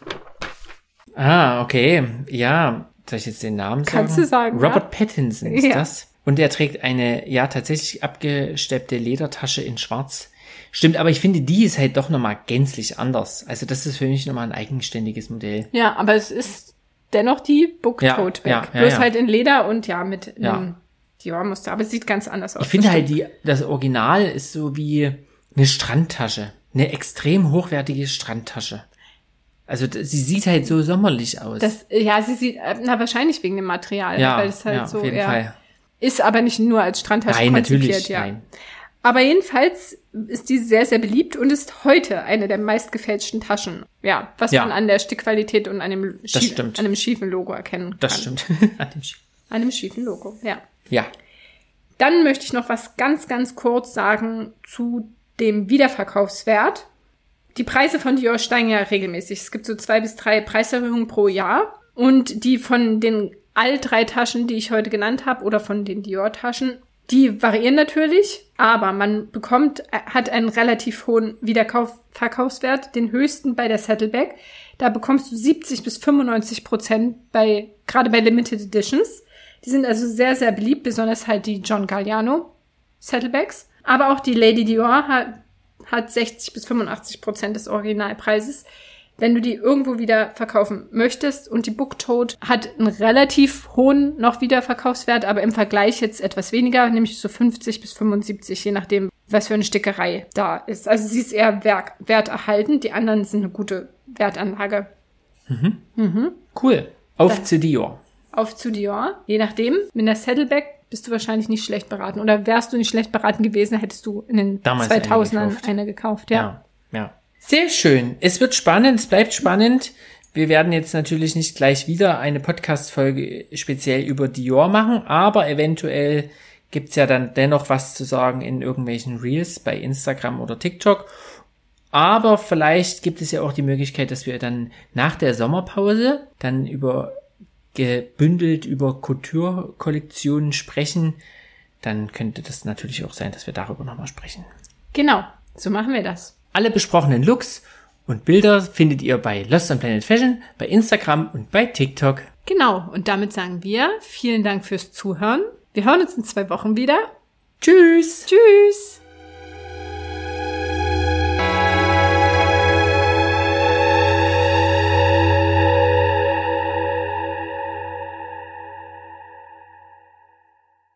Ah, okay. Ja, soll ich jetzt den Namen sagen? Kannst du sagen, Robert Pattinson ist Ja. das. Und er trägt eine, ja, tatsächlich abgesteppte Ledertasche in schwarz. Stimmt, aber ich finde, die ist halt doch nochmal gänzlich anders. Also das ist für mich nochmal ein eigenständiges Modell. Ja, aber es ist dennoch die Book Tote Bag. Ja, Bloß ja. halt in Leder und ja, mit Ja. einem Dior-Muster. Aber es sieht ganz anders aus. Ich finde das halt, stimmt. das Original ist so wie eine Strandtasche. Eine extrem hochwertige Strandtasche. Also sie sieht halt so sommerlich aus. Sie sieht, wahrscheinlich wegen dem Material. ja, weil es halt ja, so auf jeden eher Fall. ist, aber nicht nur als Strandtasche Nein, konzipiert. natürlich, Ja. nein. Aber jedenfalls ist die sehr, sehr beliebt und ist heute eine der meistgefälschten Taschen. Ja, was Ja. man an der Stickqualität und an einem stimmt. schiefen Logo erkennen kann. Das stimmt. An einem schiefen Logo, ja. Ja. Dann möchte ich noch was ganz, ganz kurz sagen zu dem Wiederverkaufswert. Die Preise von Dior steigen ja regelmäßig. Es gibt so 2 bis 3 Preiserhöhungen pro Jahr. Und die von den all 3 Taschen, die ich heute genannt habe, oder von den Dior-Taschen, Die variieren natürlich, aber man hat einen relativ hohen Wiederverkaufswert, den höchsten bei der Saddleback. Da bekommst du 70-95% gerade bei Limited Editions. Die sind also sehr, sehr beliebt, besonders halt die John Galliano Saddlebacks. Aber auch die Lady Dior hat 60-85% des Originalpreises. Wenn du die irgendwo wieder verkaufen möchtest, und die Book Tote hat einen relativ hohen noch Wiederverkaufswert, aber im Vergleich jetzt etwas weniger, nämlich so 50-75, je nachdem, was für eine Stickerei da ist. Also sie ist eher werterhaltend, die anderen sind eine gute Wertanlage. Cool. Auf zu Dior. Auf zu Dior. Je nachdem, mit der Saddleback bist du wahrscheinlich nicht schlecht beraten. Oder wärst du nicht schlecht beraten gewesen, hättest du in den damals 2000ern eine gekauft. Ja. Sehr schön. Es wird spannend, es bleibt spannend. Wir werden jetzt natürlich nicht gleich wieder eine Podcast-Folge speziell über Dior machen, aber eventuell gibt's ja dann dennoch was zu sagen in irgendwelchen Reels bei Instagram oder TikTok. Aber vielleicht gibt es ja auch die Möglichkeit, dass wir dann nach der Sommerpause dann gebündelt über Couture-Kollektionen sprechen. Dann könnte das natürlich auch sein, dass wir darüber nochmal sprechen. Genau, so machen wir das. Alle besprochenen Looks und Bilder findet ihr bei Lost on Planet Fashion, bei Instagram und bei TikTok. Genau, und damit sagen wir vielen Dank fürs Zuhören. Wir hören uns in 2 Wochen wieder. Tschüss! Tschüss!